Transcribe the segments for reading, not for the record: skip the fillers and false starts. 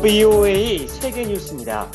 VOA 세계 뉴스입니다.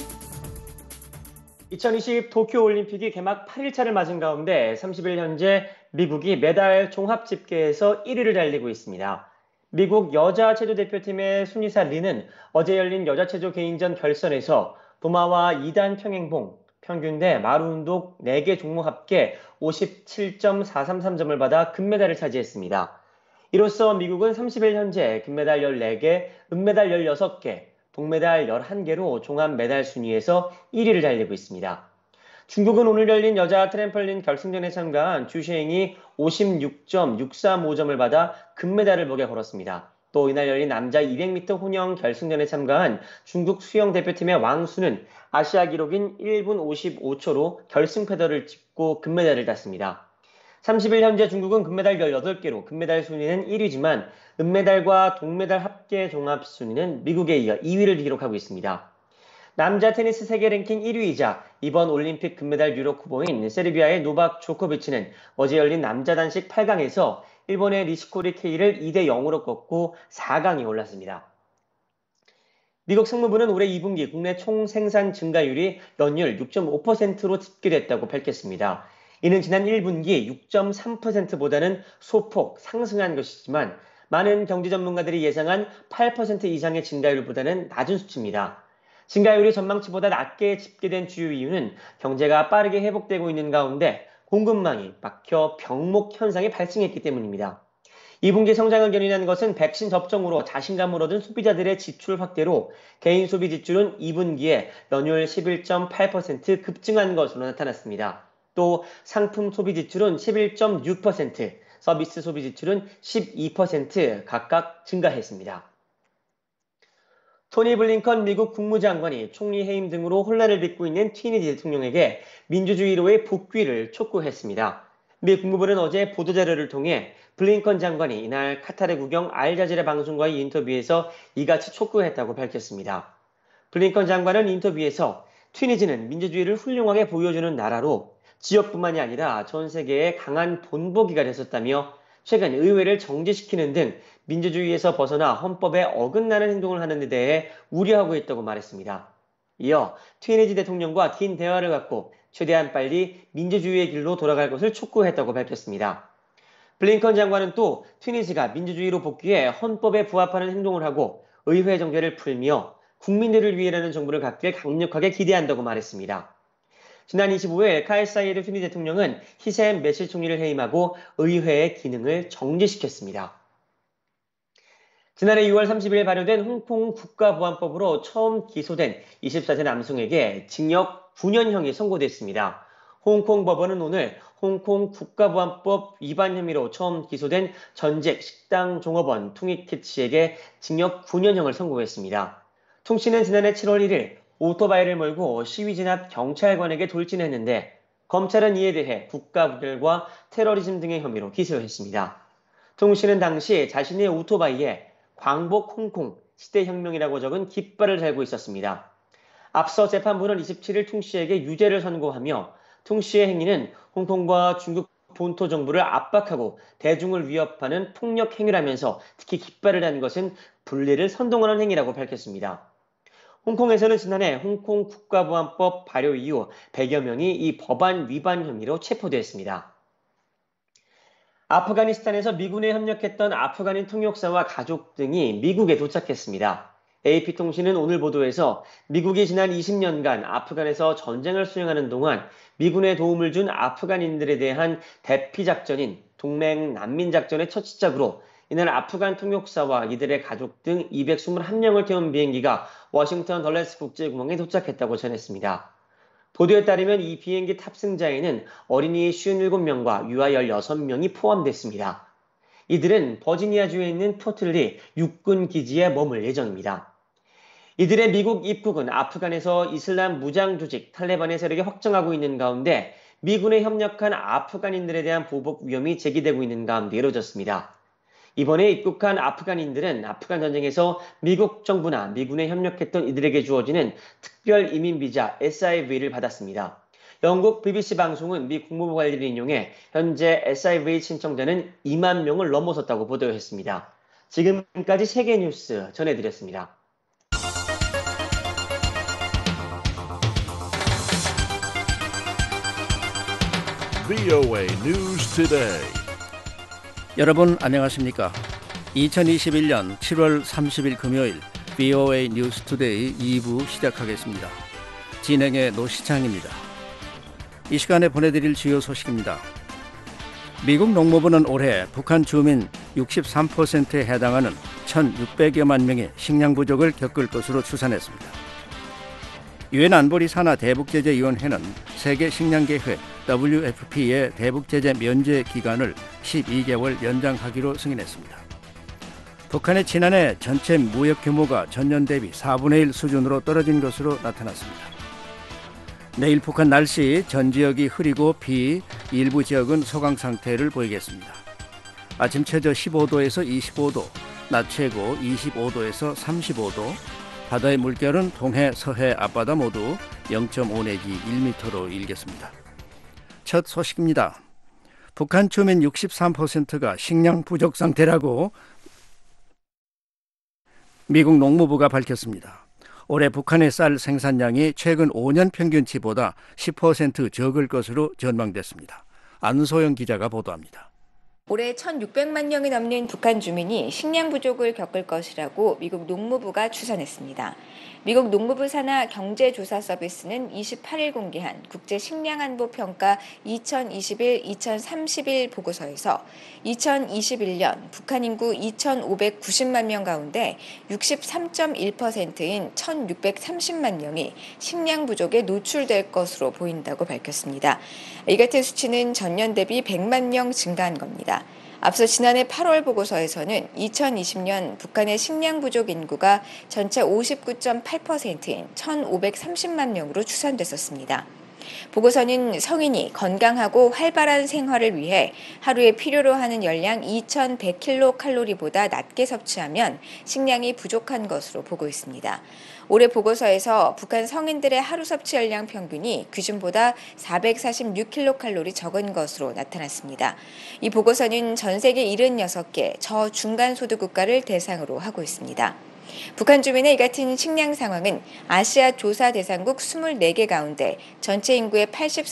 2020 도쿄올림픽이 개막 8일차를 맞은 가운데 30일 현재 미국이 메달 종합 집계에서 1위를 달리고 있습니다. 미국 여자 체조 대표팀의 순이사 리는 어제 열린 여자 체조 개인전 결선에서 도마와 2단 평행봉, 평균대, 마루운동 4개 종목 합계 57.433점을 받아 금메달을 차지했습니다. 이로써 미국은 30일 현재 금메달 14개, 은메달 16개, 동메달 11개로 종합 메달 순위에서 1위를 달리고 있습니다. 중국은 오늘 열린 여자 트램펄린 결승전에 참가한 주시행이 56.635점을 받아 금메달을 목에 걸었습니다. 또 이날 열린 남자 200m 혼영 결승전에 참가한 중국 수영 대표팀의 왕수는 아시아 기록인 1분 55초로 결승 패더를 짚고 금메달을 땄습니다. 30일 현재 중국은 금메달 18개로 금메달 순위는 1위지만 은메달과 동메달 합계 종합 순위는 미국에 이어 2위를 기록하고 있습니다. 남자 테니스 세계 랭킹 1위이자 이번 올림픽 금메달 유력 후보인 세르비아의 노박 조코비치는 어제 열린 남자 단식 8강에서 일본의 니시코리 케이를 2대 0으로 꺾고 4강에 올랐습니다. 미국 상무부는 올해 2분기 국내 총 생산 증가율이 연율 6.5%로 집계됐다고 밝혔습니다. 이는 지난 1분기 6.3%보다는 소폭 상승한 것이지만 많은 경제 전문가들이 예상한 8% 이상의 증가율보다는 낮은 수치입니다. 증가율이 전망치보다 낮게 집계된 주요 이유는 경제가 빠르게 회복되고 있는 가운데 공급망이 막혀 병목 현상이 발생했기 때문입니다. 2분기 성장을 견인한 것은 백신 접종으로 자신감을 얻은 소비자들의 지출 확대로 개인 소비 지출은 2분기에 연율 11.8% 급증한 것으로 나타났습니다. 또 상품 소비 지출은 11.6%, 서비스 소비 지출은 12% 각각 증가했습니다. 토니 블링컨 미국 국무장관이 총리 해임 등으로 혼란을 빚고 있는 트리니티 대통령에게 민주주의로의 복귀를 촉구했습니다. 미 국무부는 어제 보도자료를 통해 블링컨 장관이 이날 카타르 국영 알자지라 방송과의 인터뷰에서 이같이 촉구했다고 밝혔습니다. 블링컨 장관은 인터뷰에서 튀니지는 민주주의를 훌륭하게 보여주는 나라로 지역뿐만이 아니라 전 세계의 강한 본보기가 됐었다며 최근 의회를 정지시키는 등 민주주의에서 벗어나 헌법에 어긋나는 행동을 하는 데 대해 우려하고 있다고 말했습니다. 이어 튀니지 대통령과 긴 대화를 갖고 최대한 빨리 민주주의의 길로 돌아갈 것을 촉구했다고 밝혔습니다. 블링컨 장관은 또 튀니지가 민주주의로 복귀해 헌법에 부합하는 행동을 하고 의회 정계를 풀며 국민들을 위해라는 정부를 갖길 강력하게 기대한다고 말했습니다. 지난 25일 카일 사이드 튀니 대통령은 히셈 메시 총리를 해임하고 의회의 기능을 정지시켰습니다. 지난해 6월 30일 발효된 홍콩 국가보안법으로 처음 기소된 24세 남성에게 징역 9년형이 선고됐습니다. 홍콩 법원은 오늘 홍콩 국가보안법 위반 혐의로 처음 기소된 전직 식당 종업원 퉁이켓 씨에게 징역 9년형을 선고했습니다. 퉁 씨는 지난해 7월 1일 오토바이를 몰고 시위진 앞 경찰관에게 돌진했는데 검찰은 이에 대해 국가부결과 테러리즘 등의 혐의로 기소했습니다. 퉁 씨는 당시 자신의 오토바이에 광복 홍콩 시대혁명이라고 적은 깃발을 달고 있었습니다. 앞서 재판부는 27일 퉁 씨에게 유죄를 선고하며 퉁 씨의 행위는 홍콩과 중국 본토 정부를 압박하고 대중을 위협하는 폭력 행위라면서 특히 깃발을 단 것은 분리를 선동하는 행위라고 밝혔습니다. 홍콩에서는 지난해 홍콩 국가보안법 발효 이후 100여 명이 이 법안 위반 혐의로 체포됐습니다. 아프가니스탄에서 미군에 협력했던 아프가닌 통역사와 가족 등이 미국에 도착했습니다. AP통신은 오늘 보도에서 미국이 지난 20년간 아프간에서 전쟁을 수행하는 동안 미군에 도움을 준 아프간인들에 대한 대피 작전인 동맹 난민 작전의 첫 시작으로 이날 아프간 통역사와 이들의 가족 등 221명을 태운 비행기가 워싱턴 덜레스 국제공항에 도착했다고 전했습니다. 보도에 따르면 이 비행기 탑승자에는 어린이 57명과 유아 16명이 포함됐습니다. 이들은 버지니아주에 있는 포틀리 육군 기지에 머물 예정입니다. 이들의 미국 입국은 아프간에서 이슬람 무장 조직 탈레반의 세력이 확정하고 있는 가운데 미군에 협력한 아프간인들에 대한 보복 위험이 제기되고 있는 가운데 이뤄졌습니다. 이번에 입국한 아프간인들은 아프간 전쟁에서 미국 정부나 미군에 협력했던 이들에게 주어지는 특별 이민 비자 SIV를 받았습니다. 영국 BBC 방송은 미 국무부 관리를 인용해 현재 SIV 신청자는 2만 명을 넘어섰다고 보도했습니다. 지금까지 세계 뉴스 전해드렸습니다. VOA News Today. 여러분 안녕하십니까? 2021년 7월 30일 금요일 VOA News Today 2부 시작하겠습니다. 진행의 노시창입니다. 이 시간에 보내드릴 주요 소식입니다. 미국 농무부는 올해 북한 주민 63%에 해당하는 1,600여만 명이 식량 부족을 겪을 것으로 추산했습니다. 유엔 안보리 산하 대북제재위원회는 세계 식량계획 WFP의 대북제재 면제 기간을 12개월 연장하기로 승인했습니다. 북한의 지난해 전체 무역 규모가 전년 대비 4분의 1 수준으로 떨어진 것으로 나타났습니다. 내일 북한 날씨, 전 지역이 흐리고 비, 일부 지역은 소강 상태를 보이겠습니다. 아침 최저 15도에서 25도, 낮 최고 25도에서 35도, 바다의 물결은 동해, 서해, 앞바다 모두 0.5 내지 1m로 일겠습니다. 첫 소식입니다. 북한 주민 63%가 식량 부족 상태라고 미국 농무부가 밝혔습니다. 올해 북한의 쌀 생산량이 최근 5년 평균치보다 10% 적을 것으로 전망됐습니다. 안소영 기자가 보도합니다. 올해 1,600만 명이 넘는 북한 주민이 식량 부족을 겪을 것이라고 미국 농무부가 추산했습니다. 미국 농무부 산하 경제조사 서비스는 28일 공개한 국제식량안보평가 2021-2031 보고서에서 2021년 북한 인구 2,590만 명 가운데 63.1%인 1,630만 명이 식량 부족에 노출될 것으로 보인다고 밝혔습니다. 이 같은 수치는 전년 대비 100만 명 증가한 겁니다. 앞서 지난해 8월 보고서에서는 2020년 북한의 식량 부족 인구가 전체 59.8%인 1,530만 명으로 추산됐었습니다. 보고서는 성인이 건강하고 활발한 생활을 위해 하루에 필요로 하는 열량 2,100kcal보다 낮게 섭취하면 식량이 부족한 것으로 보고 있습니다. 올해 보고서에서 북한 성인들의 하루 섭취 열량 평균이 기준보다 446kcal 적은 것으로 나타났습니다. 이 보고서는 전 세계 76개 저중간 소득 국가를 대상으로 하고 있습니다. 북한 주민의 이 같은 식량 상황은 아시아 조사 대상국 24개 가운데 전체 인구의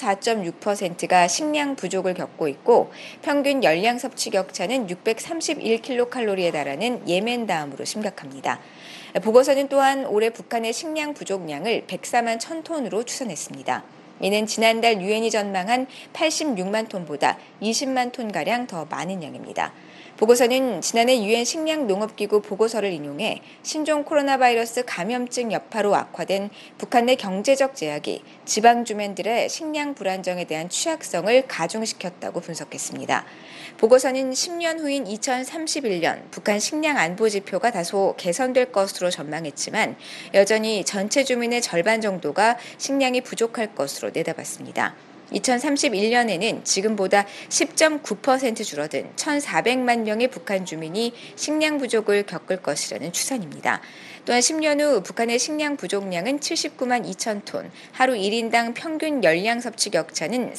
84.6%가 식량 부족을 겪고 있고 평균 열량 섭취 격차는 631kcal에 달하는 예멘 다음으로 심각합니다. 보고서는 또한 올해 북한의 식량 부족량을 104만 1,000톤으로 추산했습니다. 이는 지난달 유엔이 전망한 86만 톤보다 20만 톤가량 더 많은 양입니다. 보고서는 지난해 유엔 식량농업기구 보고서를 인용해 신종 코로나 바이러스 감염증 여파로 악화된 북한 내 경제적 제약이 지방 주민들의 식량 불안정에 대한 취약성을 가중시켰다고 분석했습니다. 보고서는 10년 후인 2031년 북한 식량 안보 지표가 다소 개선될 것으로 전망했지만 여전히 전체 주민의 절반 정도가 식량이 부족할 것으로 내다봤습니다. 2031년에는 지금보다 10.9% 줄어든 1,400만 명의 북한 주민이 식량 부족을 겪을 것이라는 추산입니다. 또한 10년 후 북한의 식량 부족량은 79만 2천 톤, 하루 1인당 평균 열량 섭취 격차는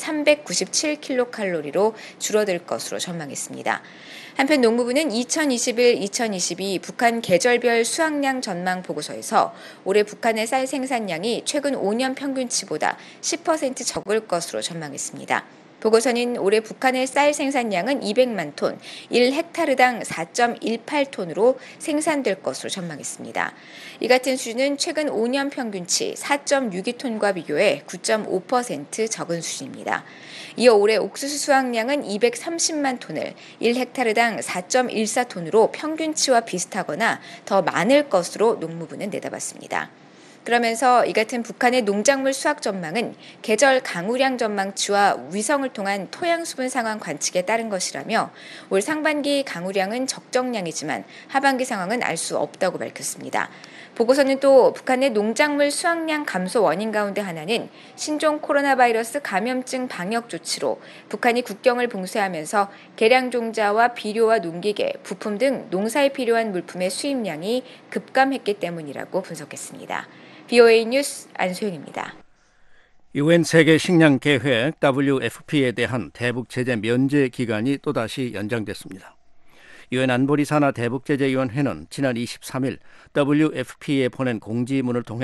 397kcal로 줄어들 것으로 전망했습니다. 한편 농무부는 2021-2022 북한 계절별 수확량 전망 보고서에서 올해 북한의 쌀 생산량이 최근 5년 평균치보다 10% 적을 것으로 전망했습니다. 보고서는 올해 북한의 쌀 생산량은 200만 톤, 1헥타르당 4.18톤으로 생산될 것으로 전망했습니다. 이 같은 수준은 최근 5년 평균치 4.62톤과 비교해 9.5% 적은 수준입니다. 이어 올해 옥수수 수확량은 230만 톤을 1헥타르당 4.14톤으로 평균치와 비슷하거나 더 많을 것으로 농무부는 내다봤습니다. 그러면서 이 같은 북한의 농작물 수확 전망은 계절 강우량 전망치와 위성을 통한 토양 수분 상황 관측에 따른 것이라며 올 상반기 강우량은 적정량이지만 하반기 상황은 알 수 없다고 밝혔습니다. 보고서는 또 북한의 농작물 수확량 감소 원인 가운데 하나는 신종 코로나 바이러스 감염증 방역 조치로 북한이 국경을 봉쇄하면서 개량 종자와 비료와 농기계, 부품 등 농사에 필요한 물품의 수입량이 급감했기 때문이라고 분석했습니다. VOA 뉴스 안소영입니다. 유엔 세계 식량 계획 WFP에 대한 대북 제재 면제 기간이 또다시 연장됐습니다. 유엔 안보리 산하 대북 제재 위원회는 지난 23일 WFP에 보낸 공지문을 통해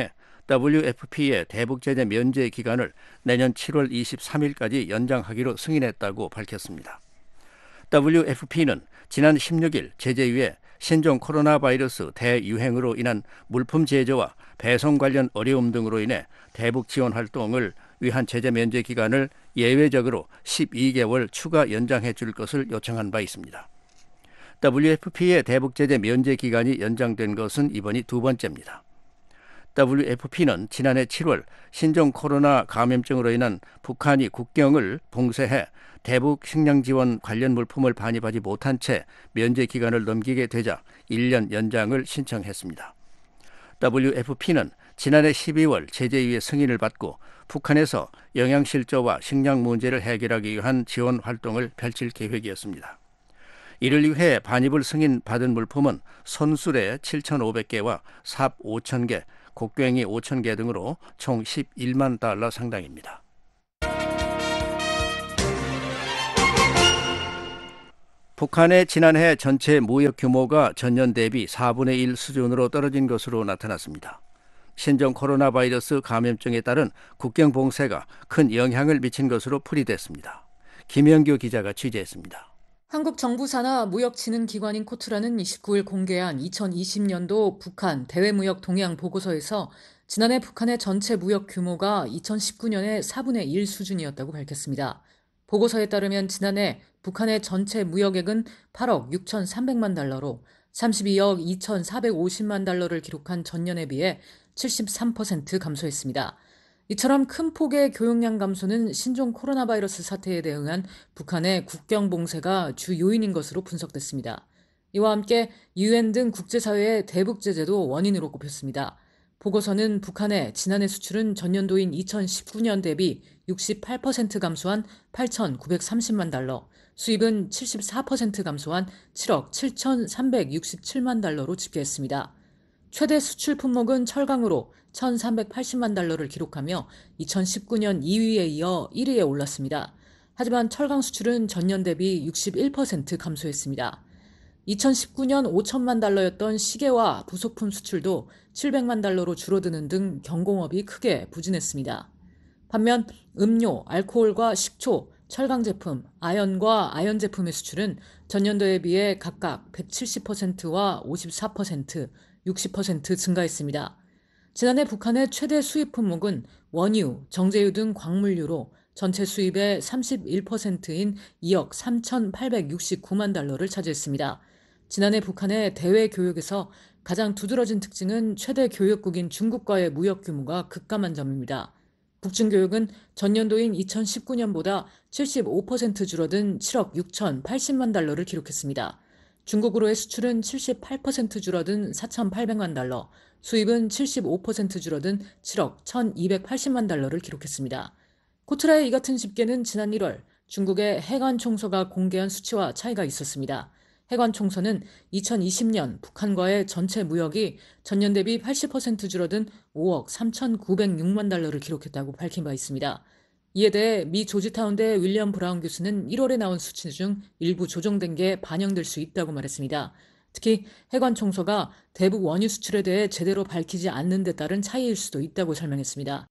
WFP의 대북 제재 면제 기간을 내년 7월 23일까지 연장하기로 승인했다고 밝혔습니다. WFP는 지난 16일 제재위에 신종 코로나 바이러스 대유행으로 인한 물품 제조와 배송 관련 어려움 등으로 인해 대북 지원 활동을 위한 제재 면제 기간을 예외적으로 12개월 추가 연장해 줄 것을 요청한 바 있습니다. WFP의 대북 제재 면제 기간이 연장된 것은 이번이 두 번째입니다. WFP는 지난해 7월 신종 코로나 감염증으로 인한 북한이 국경을 봉쇄해 대북 식량 지원 관련 물품을 반입하지 못한 채 면제 기간을 넘기게 되자 1년 연장을 신청했습니다. WFP는 지난해 12월 제재위의 승인을 받고 북한에서 영양실조와 식량 문제를 해결하기 위한 지원 활동을 펼칠 계획이었습니다. 이를 위해 반입을 승인받은 물품은 손수레 7,500개와 삽 5,000개, 곡괭이 5,000개 등으로 총 11만 달러 상당입니다. 북한의 지난해 전체 무역 규모가 전년 대비 4분의 1 수준으로 떨어진 것으로 나타났습니다. 신종 코로나 바이러스 감염증에 따른 국경 봉쇄가 큰 영향을 미친 것으로 풀이됐습니다. 김영규 기자가 취재했습니다. 한국 정부 산하 무역진흥기관인 코트라는 29일 공개한 2020년도 북한 대외무역 동향 보고서에서 지난해 북한의 전체 무역 규모가 2019년의 4분의 1 수준이었다고 밝혔습니다. 보고서에 따르면 지난해 북한의 전체 무역액은 8억 6,300만 달러로 32억 2,450만 달러를 기록한 전년에 비해 73% 감소했습니다. 이처럼 큰 폭의 교역량 감소는 신종 코로나 바이러스 사태에 대응한 북한의 국경 봉쇄가 주 요인인 것으로 분석됐습니다. 이와 함께 UN 등 국제사회의 대북 제재도 원인으로 꼽혔습니다. 보고서는 북한의 지난해 수출은 전년도인 2019년 대비 68% 감소한 8,930만 달러, 수입은 74% 감소한 7억 7,367만 달러로 집계했습니다. 최대 수출 품목은 철강으로 1,380만 달러를 기록하며 2019년 2위에 이어 1위에 올랐습니다. 하지만 철강 수출은 전년 대비 61% 감소했습니다. 2019년 5천만 달러였던 시계와 부속품 수출도 700만 달러로 줄어드는 등 경공업이 크게 부진했습니다. 반면 음료, 알코올과 식초, 철강 제품, 아연과 아연 제품의 수출은 전년도에 비해 각각 170%와 54%, 60% 증가했습니다. 지난해 북한의 최대 수입 품목은 원유, 정제유 등 광물유로 전체 수입의 31%인 2억 3,869만 달러를 차지했습니다. 지난해 북한의 대외 교역에서 가장 두드러진 특징은 최대 교역국인 중국과의 무역 규모가 급감한 점입니다. 북중 교역은 전년도인 2019년보다 75% 줄어든 7억 6,080만 달러를 기록했습니다. 중국으로의 수출은 78% 줄어든 4,800만 달러, 수입은 75% 줄어든 7억 1,280만 달러를 기록했습니다. 코트라의 이 같은 집계는 지난 1월 중국의 해관 총서가 공개한 수치와 차이가 있었습니다. 해관 총서는 2020년 북한과의 전체 무역이 전년 대비 80% 줄어든 5억 3,906만 달러를 기록했다고 밝힌 바 있습니다. 이에 대해 미 조지타운대 윌리엄 브라운 교수는 1월에 나온 수치 중 일부 조정된 게 반영될 수 있다고 말했습니다. 특히 해관 총서가 대북 원유 수출에 대해 제대로 밝히지 않는 데 따른 차이일 수도 있다고 설명했습니다.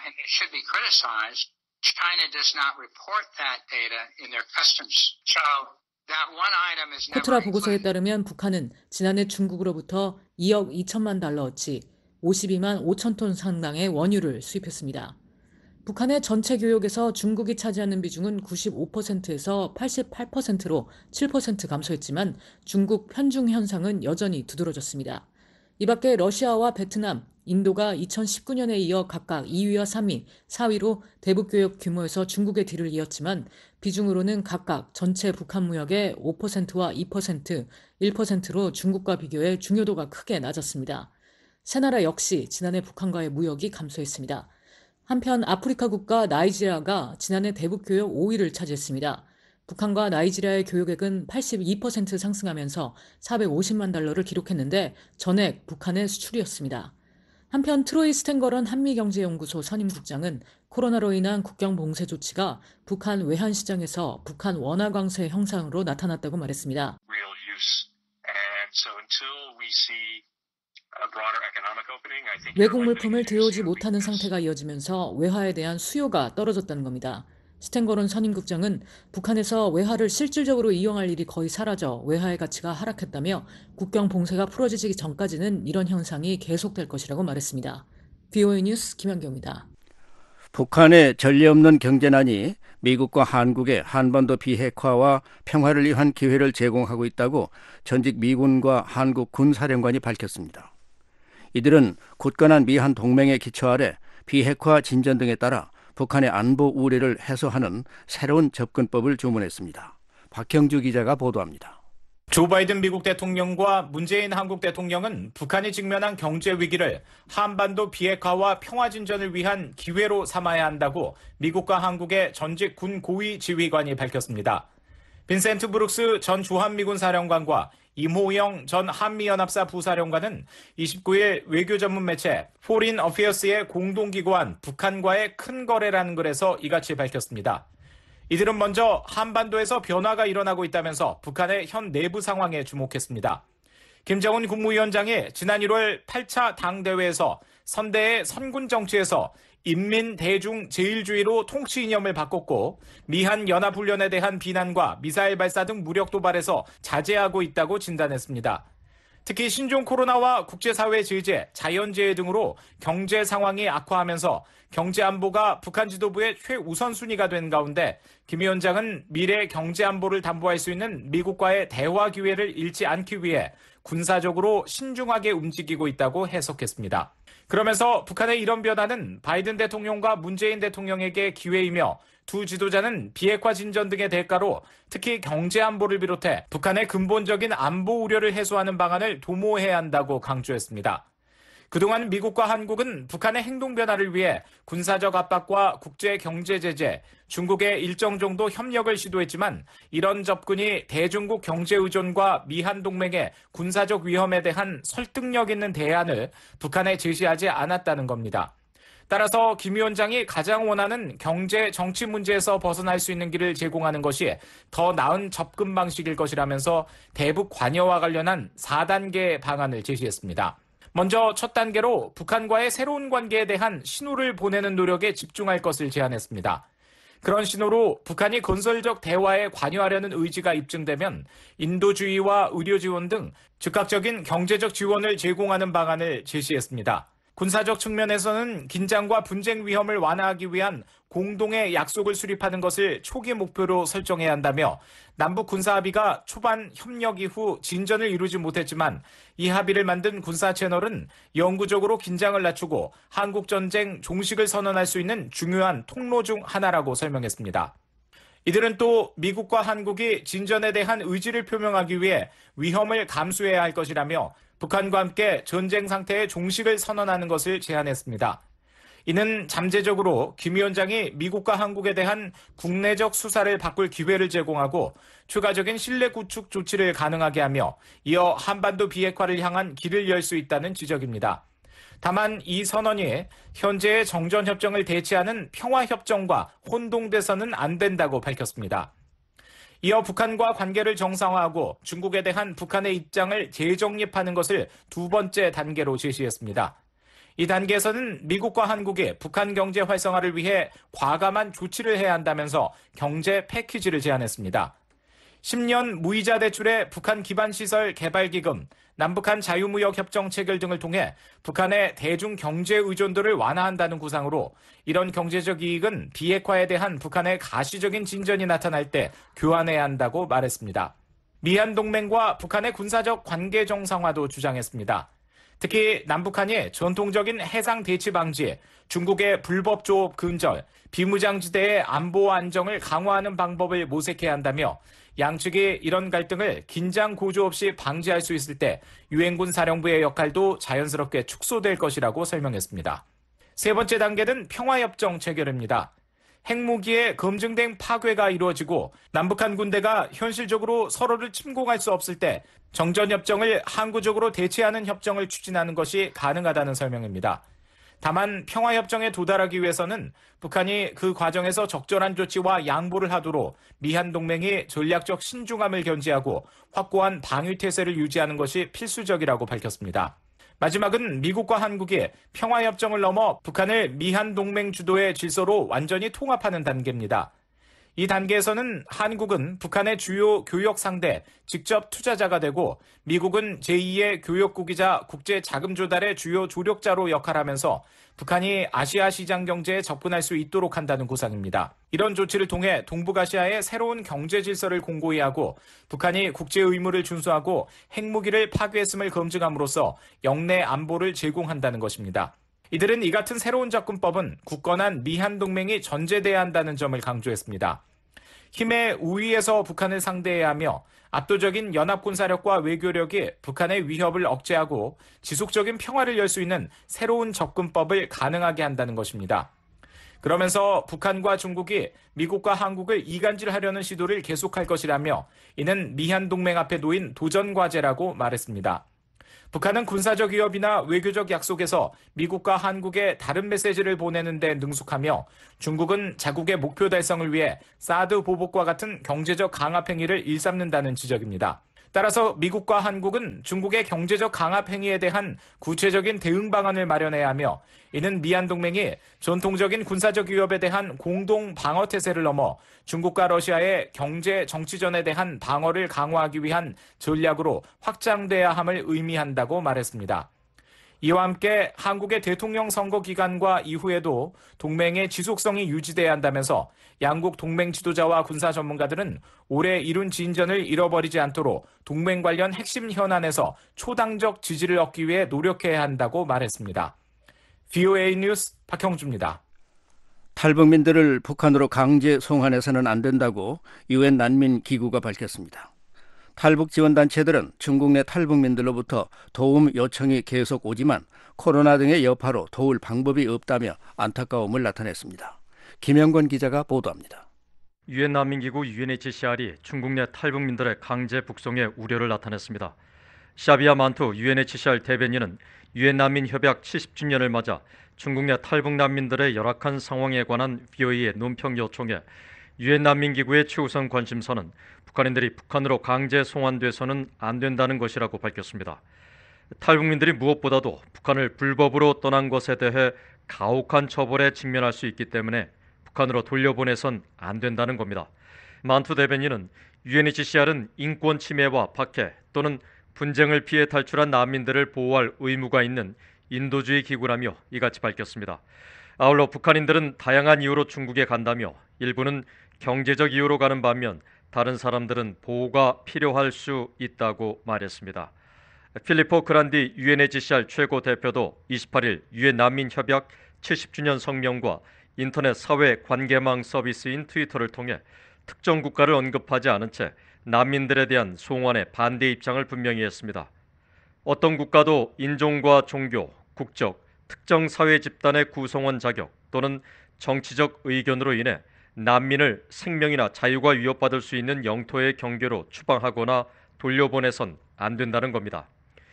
코트라 보고서에 따르면 북한은 지난해 중국으로부터 2억 2천만 달러어치 52만 5천 톤 상당의 원유를 수입했습니다. 북한의 전체 교역에서 중국이 차지하는 비중은 95%에서 88%로 7% 감소했지만 중국 편중 현상은 여전히 두드러졌습니다. 이 밖에 러시아와 베트남, 인도가 2019년에 이어 각각 2위와 3위, 4위로 대북 교역 규모에서 중국의 뒤를 이었지만 비중으로는 각각 전체 북한 무역의 5%와 2%, 1%로 중국과 비교해 중요도가 크게 낮았습니다. 세 나라 역시 지난해 북한과의 무역이 감소했습니다. 한편 아프리카 국가 나이지리아가 지난해 대북 교역 5위를 차지했습니다. 북한과 나이지리아의 교역액은 82% 상승하면서 450만 달러를 기록했는데 전액 북한의 수출이었습니다. 한편 트로이 스탠거런 한미경제연구소 선임국장은 코로나로 인한 국경 봉쇄 조치가 북한 외환시장에서 북한 원화 강세 형상으로 나타났다고 말했습니다. 외국 물품을 들여오지 못하는 상태가 이어지면서 외화에 대한 수요가 떨어졌다는 겁니다. 스탠거론 선임국장은 북한에서 외화를 실질적으로 이용할 일이 거의 사라져 외화의 가치가 하락했다며 국경 봉쇄가 풀어지기 전까지는 이런 현상이 계속될 것이라고 말했습니다. VOA 뉴스 김현경입니다. 북한의 전례 없는 경제난이 미국과 한국의 한반도 비핵화와 평화를 위한 기회를 제공하고 있다고 전직 미군과 한국 군사령관이 밝혔습니다. 이들은 굳건한 미한 동맹의 기초 아래 비핵화 진전 등에 따라 북한의 안보 우려를 해소하는 새로운 접근법을 주문했습니다. 박형주 기자가 보도합니다. 조 바이든 미국 대통령과 문재인 한국 대통령은 북한이 직면한 경제 위기를 한반도 비핵화와 평화 진전을 위한 기회로 삼아야 한다고 미국과 한국의 전직 군 고위 지휘관이 밝혔습니다. 빈센트 브룩스 전 주한미군 사령관과 임호영 전 한미연합사 부사령관은 29일 외교 전문 매체 포린 어피어스의 공동기고한 북한과의 큰 거래라는 글에서 이같이 밝혔습니다. 이들은 먼저 한반도에서 변화가 일어나고 있다면서 북한의 현 내부 상황에 주목했습니다. 김정은 국무위원장이 지난 1월 8차 당대회에서 선대의 선군 정치에서 인민 대중 제일주의로 통치 이념을 바꿨고 미한 연합훈련에 대한 비난과 미사일 발사 등 무력 도발에서 자제하고 있다고 진단했습니다. 특히 신종 코로나와 국제사회 제재, 자연재해 등으로 경제 상황이 악화하면서 경제 안보가 북한 지도부의 최우선순위가 된 가운데 김 위원장은 미래 경제 안보를 담보할 수 있는 미국과의 대화 기회를 잃지 않기 위해 군사적으로 신중하게 움직이고 있다고 해석했습니다. 그러면서 북한의 이런 변화는 바이든 대통령과 문재인 대통령에게 기회이며 두 지도자는 비핵화 진전 등의 대가로 특히 경제 안보를 비롯해 북한의 근본적인 안보 우려를 해소하는 방안을 도모해야 한다고 강조했습니다. 그동안 미국과 한국은 북한의 행동 변화를 위해 군사적 압박과 국제 경제 제재, 중국의 일정 정도 협력을 시도했지만 이런 접근이 대중국 경제 의존과 미한 동맹의 군사적 위험에 대한 설득력 있는 대안을 북한에 제시하지 않았다는 겁니다. 따라서 김 위원장이 가장 원하는 경제, 정치 문제에서 벗어날 수 있는 길을 제공하는 것이 더 나은 접근 방식일 것이라면서 대북 관여와 관련한 4단계 방안을 제시했습니다. 먼저 첫 단계로 북한과의 새로운 관계에 대한 신호를 보내는 노력에 집중할 것을 제안했습니다. 그런 신호로 북한이 건설적 대화에 관여하려는 의지가 입증되면 인도주의와 의료 지원 등 즉각적인 경제적 지원을 제공하는 방안을 제시했습니다. 군사적 측면에서는 긴장과 분쟁 위험을 완화하기 위한 공동의 약속을 수립하는 것을 초기 목표로 설정해야 한다며 남북 군사 합의가 초반 협력 이후 진전을 이루지 못했지만 이 합의를 만든 군사 채널은 영구적으로 긴장을 낮추고 한국 전쟁 종식을 선언할 수 있는 중요한 통로 중 하나라고 설명했습니다. 이들은 또 미국과 한국이 진전에 대한 의지를 표명하기 위해 위험을 감수해야 할 것이라며 북한과 함께 전쟁 상태의 종식을 선언하는 것을 제안했습니다. 이는 잠재적으로 김 위원장이 미국과 한국에 대한 국내적 수사를 바꿀 기회를 제공하고 추가적인 신뢰 구축 조치를 가능하게 하며 이어 한반도 비핵화를 향한 길을 열 수 있다는 지적입니다. 다만 이 선언이 현재의 정전협정을 대체하는 평화협정과 혼동돼서는 안 된다고 밝혔습니다. 이어 북한과 관계를 정상화하고 중국에 대한 북한의 입장을 재정립하는 것을 두 번째 단계로 제시했습니다. 이 단계에서는 미국과 한국이 북한 경제 활성화를 위해 과감한 조치를 해야 한다면서 경제 패키지를 제안했습니다. 10년 무이자 대출의 북한 기반시설 개발기금, 남북한 자유무역협정 체결 등을 통해 북한의 대중 경제 의존도를 완화한다는 구상으로 이런 경제적 이익은 비핵화에 대한 북한의 가시적인 진전이 나타날 때 교환해야 한다고 말했습니다. 미한 동맹과 북한의 군사적 관계 정상화도 주장했습니다. 특히 남북한이 전통적인 해상 대치 방지, 중국의 불법 조업 근절, 비무장지대의 안보 안정을 강화하는 방법을 모색해야 한다며 양측이 이런 갈등을 긴장 고조 없이 방지할 수 있을 때 유엔군 사령부의 역할도 자연스럽게 축소될 것이라고 설명했습니다. 세 번째 단계는 평화협정 체결입니다. 핵무기의 검증된 파괴가 이루어지고 남북한 군대가 현실적으로 서로를 침공할 수 없을 때 정전협정을 항구적으로 대체하는 협정을 추진하는 것이 가능하다는 설명입니다. 다만 평화협정에 도달하기 위해서는 북한이 그 과정에서 적절한 조치와 양보를 하도록 미한 동맹이 전략적 신중함을 견지하고 확고한 방위태세를 유지하는 것이 필수적이라고 밝혔습니다. 마지막은 미국과 한국이 평화협정을 넘어 북한을 미한동맹 주도의 질서로 완전히 통합하는 단계입니다. 이 단계에서는 한국은 북한의 주요 교역 상대, 직접 투자자가 되고 미국은 제2의 교역국이자 국제 자금 조달의 주요 조력자로 역할하면서 북한이 아시아 시장 경제에 접근할 수 있도록 한다는 구상입니다. 이런 조치를 통해 동북아시아의 새로운 경제 질서를 공고히 하고 북한이 국제 의무를 준수하고 핵무기를 파괴했음을 검증함으로써 영내 안보를 제공한다는 것입니다. 이들은 이 같은 새로운 접근법은 굳건한 미한동맹이 전제돼야 한다는 점을 강조했습니다. 힘의 우위에서 북한을 상대해야 하며 압도적인 연합군사력과 외교력이 북한의 위협을 억제하고 지속적인 평화를 열 수 있는 새로운 접근법을 가능하게 한다는 것입니다. 그러면서 북한과 중국이 미국과 한국을 이간질하려는 시도를 계속할 것이라며 이는 미한동맹 앞에 놓인 도전 과제라고 말했습니다. 북한은 군사적 위협이나 외교적 약속에서 미국과 한국에 다른 메시지를 보내는 데 능숙하며 중국은 자국의 목표 달성을 위해 사드 보복과 같은 경제적 강압 행위를 일삼는다는 지적입니다. 따라서 미국과 한국은 중국의 경제적 강압 행위에 대한 구체적인 대응 방안을 마련해야 하며 이는 미한동맹이 전통적인 군사적 위협에 대한 공동 방어 태세를 넘어 중국과 러시아의 경제 정치전에 대한 방어를 강화하기 위한 전략으로 확장돼야 함을 의미한다고 말했습니다. 이와 함께 한국의 대통령 선거 기간과 이후에도 동맹의 지속성이 유지돼야 한다면서 양국 동맹 지도자와 군사 전문가들은 올해 이룬 진전을 잃어버리지 않도록 동맹 관련 핵심 현안에서 초당적 지지를 얻기 위해 노력해야 한다고 말했습니다. VOA 뉴스 박형주입니다. 탈북민들을 북한으로 강제 송환해서는 안 된다고 유엔 난민기구가 밝혔습니다. 탈북 지원단체들은 중국 내 탈북민들로부터 도움 요청이 계속 오지만 코로나 등의 여파로 도울 방법이 없다며 안타까움을 나타냈습니다. 김영권 기자가 보도합니다. 유엔 난민기구 UNHCR이 중국 내 탈북민들의 강제 북송에 우려를 나타냈습니다. 샤비아 만투 UNHCR 대변인은 유엔 난민 협약 70주년을 맞아 중국 내 탈북 난민들의 열악한 상황에 관한 VOA의 논평 요청에 유엔 난민기구의 최우선 관심사는 북한인들이 북한으로 강제 송환돼서는 안 된다는 것이라고 밝혔습니다. 탈북민들이 무엇보다도 북한을 불법으로 떠난 것에 대해 가혹한 처벌에 직면할 수 있기 때문에 북한으로 돌려보내선 안 된다는 겁니다. 만투 대변인은 UNHCR은 인권 침해와 박해 또는 분쟁을 피해 탈출한 난민들을 보호할 의무가 있는 인도주의 기구라며 이같이 밝혔습니다. 아울러 북한인들은 다양한 이유로 중국에 간다며 일부는 경제적 이유로 가는 반면 다른 사람들은 보호가 필요할 수 있다고 말했습니다. 필리포 그란디 UNHCR 최고 대표도 28일 유엔 난민 협약 70주년 성명과 인터넷 사회 관계망 서비스인 트위터를 통해 특정 국가를 언급하지 않은 채 난민들에 대한 송환에 반대 입장을 분명히 했습니다. 어떤 국가도 인종과 종교, 국적, 특정 사회 집단의 구성원 자격 또는 정치적 의견으로 인해 난민을 생명이나 자유가 위협받을 수 있는 영토의 경계로 추방하거나 돌려보내선 안 된다는 겁니다.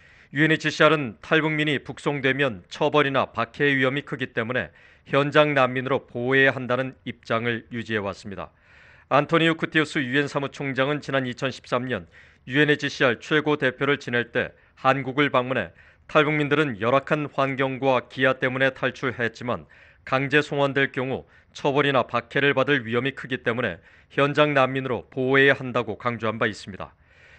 UNHCR은 탈북민이 북송되면 처벌이나 박해의 위험이 크기 때문에 현장 난민으로 보호해야 한다는 입장을 유지해왔습니다. 안토니오 구테우스 유엔 사무총장은 지난 2013년 UNHCR 최고 대표를 지낼 때 한국을 방문해 탈북민들은 열악한 환경과 기아 때문에 탈출했지만 강제 송환될 경우 처벌이나 박해를 받을 위험이 크기 때문에 현장 난민으로 보호해야 한다고 강조한 바 있습니다.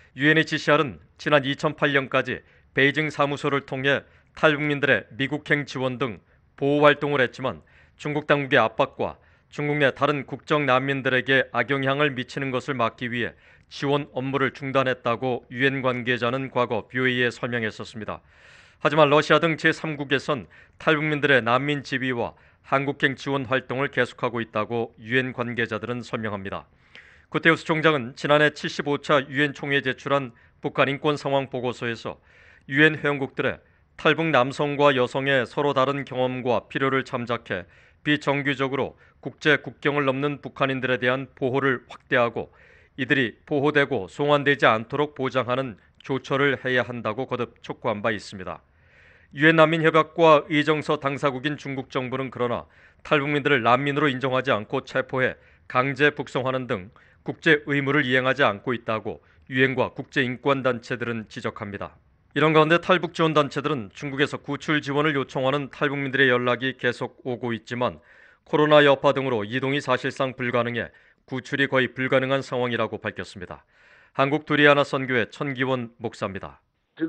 UNHCR은 지난 2008년까지 베이징 사무소를 통해 탈북민들의 미국행 지원 등 보호 활동을 했지만 중국 당국의 압박과 중국 내 다른 국적 난민들에게 악영향을 미치는 것을 막기 위해 지원 업무를 중단했다고 유엔 관계자는 과거 VOA에 설명했었습니다. 하지만 러시아 등 제3국에선 탈북민들의 난민 지위와 한국행 지원 활동을 계속하고 있다고 유엔 관계자들은 설명합니다. 구테우스 총장은 지난해 75차 유엔 총회에 제출한 북한 인권 상황 보고서에서 유엔 회원국들의 탈북 남성과 여성의 서로 다른 경험과 필요를 참작해 비정규적으로 국제 국경을 넘는 북한인들에 대한 보호를 확대하고 이들이 보호되고 송환되지 않도록 보장하는 조처를 해야 한다고 거듭 촉구한 바 있습니다. 유엔 난민협약과 의정서 당사국인 중국 정부는 그러나 탈북민들을 난민으로 인정하지 않고 체포해 강제 북송하는 등 국제 의무를 이행하지 않고 있다고 유엔과 국제인권단체들은 지적합니다. 이런 가운데 탈북 지원 단체들은 중국에서 구출 지원을 요청하는 탈북민들의 연락이 계속 오고 있지만 코로나 여파 등으로 이동이 사실상 불가능해 구출이 거의 불가능한 상황이라고 밝혔습니다. 한국 두리아나 선교회 천기원 목사입니다.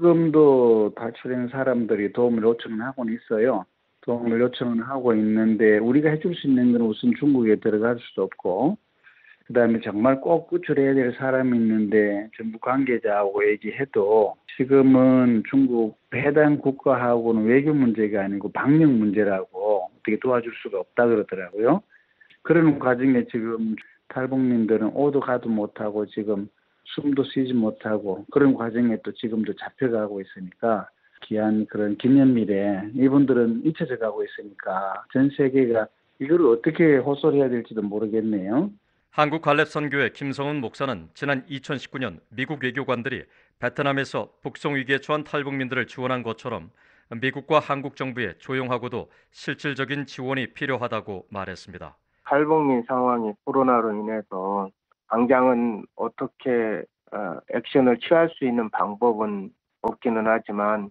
지금도 탈출한 사람들이 도움을 요청하고는 있어요. 도움을 요청은 하고 있는데 우리가 해줄 수 있는 건 우선 중국에 들어갈 수도 없고 그다음에 정말 꼭 구출해야 될 사람이 있는데 정부 관계자하고 얘기해도 지금은 중국 해당 국가하고는 외교 문제가 아니고 방역 문제라고 어떻게 도와줄 수가 없다 그러더라고요. 그런 과정에 지금 탈북민들은 오도 가도 못하고 지금 숨도 쉬지 못하고 그런 과정에 또 지금도 잡혀가고 있으니까 귀한 그런 기념일에 이분들은 잊혀져 가고 있으니까 전 세계가 이걸 어떻게 호소해야 될지도 모르겠네요. 한국갈렙선교회 김성훈 목사는 지난 2019년 미국 외교관들이 베트남에서 북송 위기에 처한 탈북민들을 지원한 것처럼 미국과 한국 정부의 조용하고도 실질적인 지원이 필요하다고 말했습니다. 탈북민 상황이 코로나로 인해서 당장은 어떻게 액션을 취할 수 있는 방법은 없기는 하지만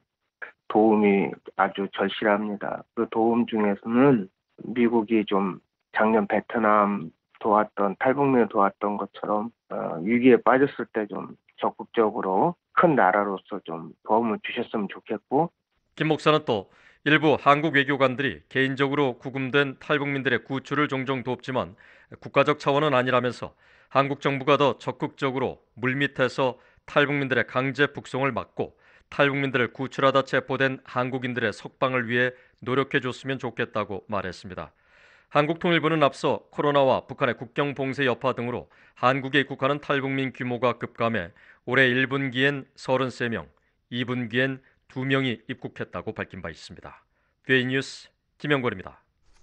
도움이 아주 절실합니다. 그 도움 중에서는 미국이 좀 작년 베트남 도왔던 탈북민을 도왔던 것처럼 위기에 빠졌을 때 좀 적극적으로 큰 나라로서 좀 도움을 주셨으면 좋겠고 김 목사는 또 일부 한국 외교관들이 개인적으로 구금된 탈북민들의 구출을 종종 돕지만 국가적 차원은 아니라면서 한국 정부가 더 적극적으로 물밑에서 탈북민들의 강제 북송을 막고 탈북민들을 구출하다 체포된 한국인들의 석방을 위해 노력해줬으면 좋겠다고 말했습니다. 한국통일부는 앞서 코로나와 북한의 국경 봉쇄 여파 등으로 한국에 입국하는 탈북민 규모가 급감해 올해 1분기엔 33명, 2분기엔 2명이 입국했다고 밝힌 바 있습니다. 뷰이 뉴스 김영걸입니다.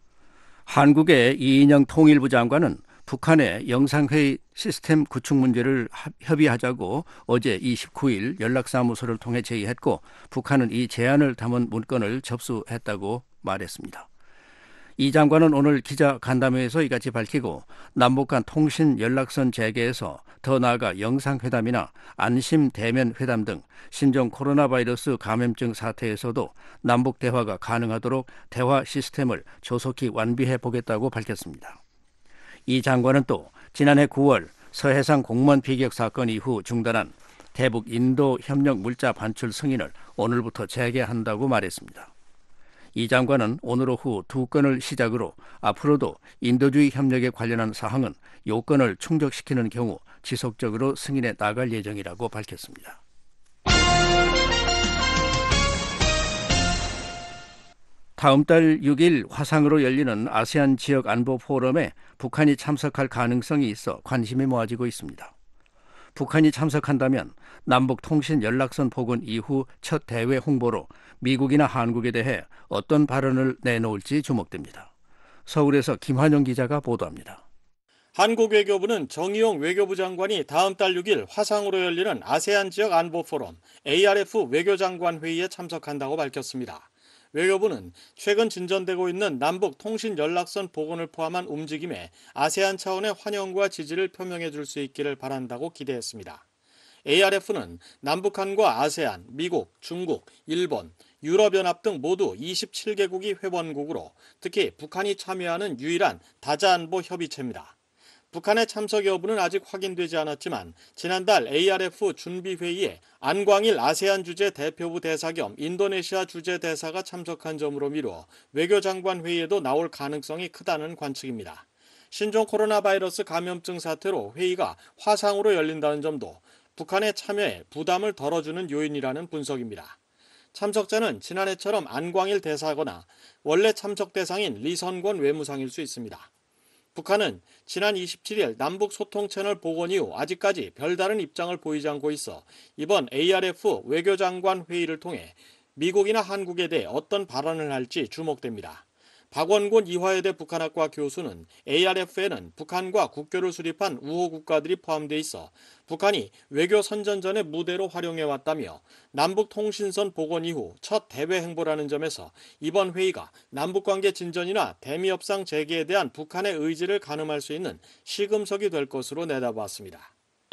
한국의 이인영 통일부 장관은 북한의 영상회의 시스템 구축 문제를 협의하자고 어제 29일 연락사무소를 통해 제의했고 북한은 이 제안을 담은 문건을 접수했다고 말했습니다. 이 장관은 오늘 기자 간담회에서 이같이 밝히고 남북 간 통신 연락선 재개에서 더 나아가 영상회담이나 안심 대면 회담 등 신종 코로나 바이러스 감염증 사태에서도 남북 대화가 가능하도록 대화 시스템을 조속히 완비해 보겠다고 밝혔습니다. 이 장관은 또 지난해 9월 서해상 공무원 피격 사건 이후 중단한 대북 인도 협력 물자 반출 승인을 오늘부터 재개한다고 말했습니다. 이 장관은 오늘 오후 2건을 시작으로 앞으로도 인도주의 협력에 관련한 사항은 요건을 충족시키는 경우 지속적으로 승인해 나갈 예정이라고 밝혔습니다. 다음 달 6일 화상으로 열리는 아세안 지역 안보 포럼에 북한이 참석할 가능성이 있어 관심이 모아지고 있습니다. 북한이 참석한다면 남북 통신 연락선 복원 이후 첫 대외 홍보로 미국이나 한국에 대해 어떤 발언을 내놓을지 주목됩니다. 서울에서 김환영 기자가 보도합니다. 한국 외교부는 정의용 외교부 장관이 다음 달 6일 화상으로 열리는 아세안 지역 안보 포럼 ARF 외교장관 회의에 참석한다고 밝혔습니다. 외교부는 최근 진전되고 있는 남북 통신 연락선 복원을 포함한 움직임에 아세안 차원의 환영과 지지를 표명해 줄 수 있기를 바란다고 기대했습니다. ARF는 남북한과 아세안, 미국, 중국, 일본, 유럽연합 등 모두 27개국이 회원국으로 특히 북한이 참여하는 유일한 다자안보 협의체입니다. 북한의 참석 여부는 아직 확인되지 않았지만 지난달 ARF 준비회의에 안광일 아세안 주재 대표부 대사 겸 인도네시아 주재 대사가 참석한 점으로 미뤄 외교장관 회의에도 나올 가능성이 크다는 관측입니다. 신종 코로나 바이러스 감염증 사태로 회의가 화상으로 열린다는 점도 북한의 참여에 부담을 덜어주는 요인이라는 분석입니다. 참석자는 지난해처럼 안광일 대사거나 원래 참석 대상인 리선권 외무상일 수 있습니다. 북한은 지난 27일 남북 소통 채널 복원 이후 아직까지 별다른 입장을 보이지 않고 있어 이번 ARF 외교장관 회의를 통해 미국이나 한국에 대해 어떤 발언을 할지 주목됩니다. 박원곤 이화여대 북한학과 교수는 ARF에는 북한과 국교를 수립한 우호 국가들이 포함돼 있어 북한이 외교 선전전의 무대로 활용해왔다며 남북 통신선 복원 이후 첫 대외 행보라는 점에서 이번 회의가 남북관계 진전이나 대미협상 재개에 대한 북한의 의지를 가늠할 수 있는 시금석이 될 것으로 내다봤습니다.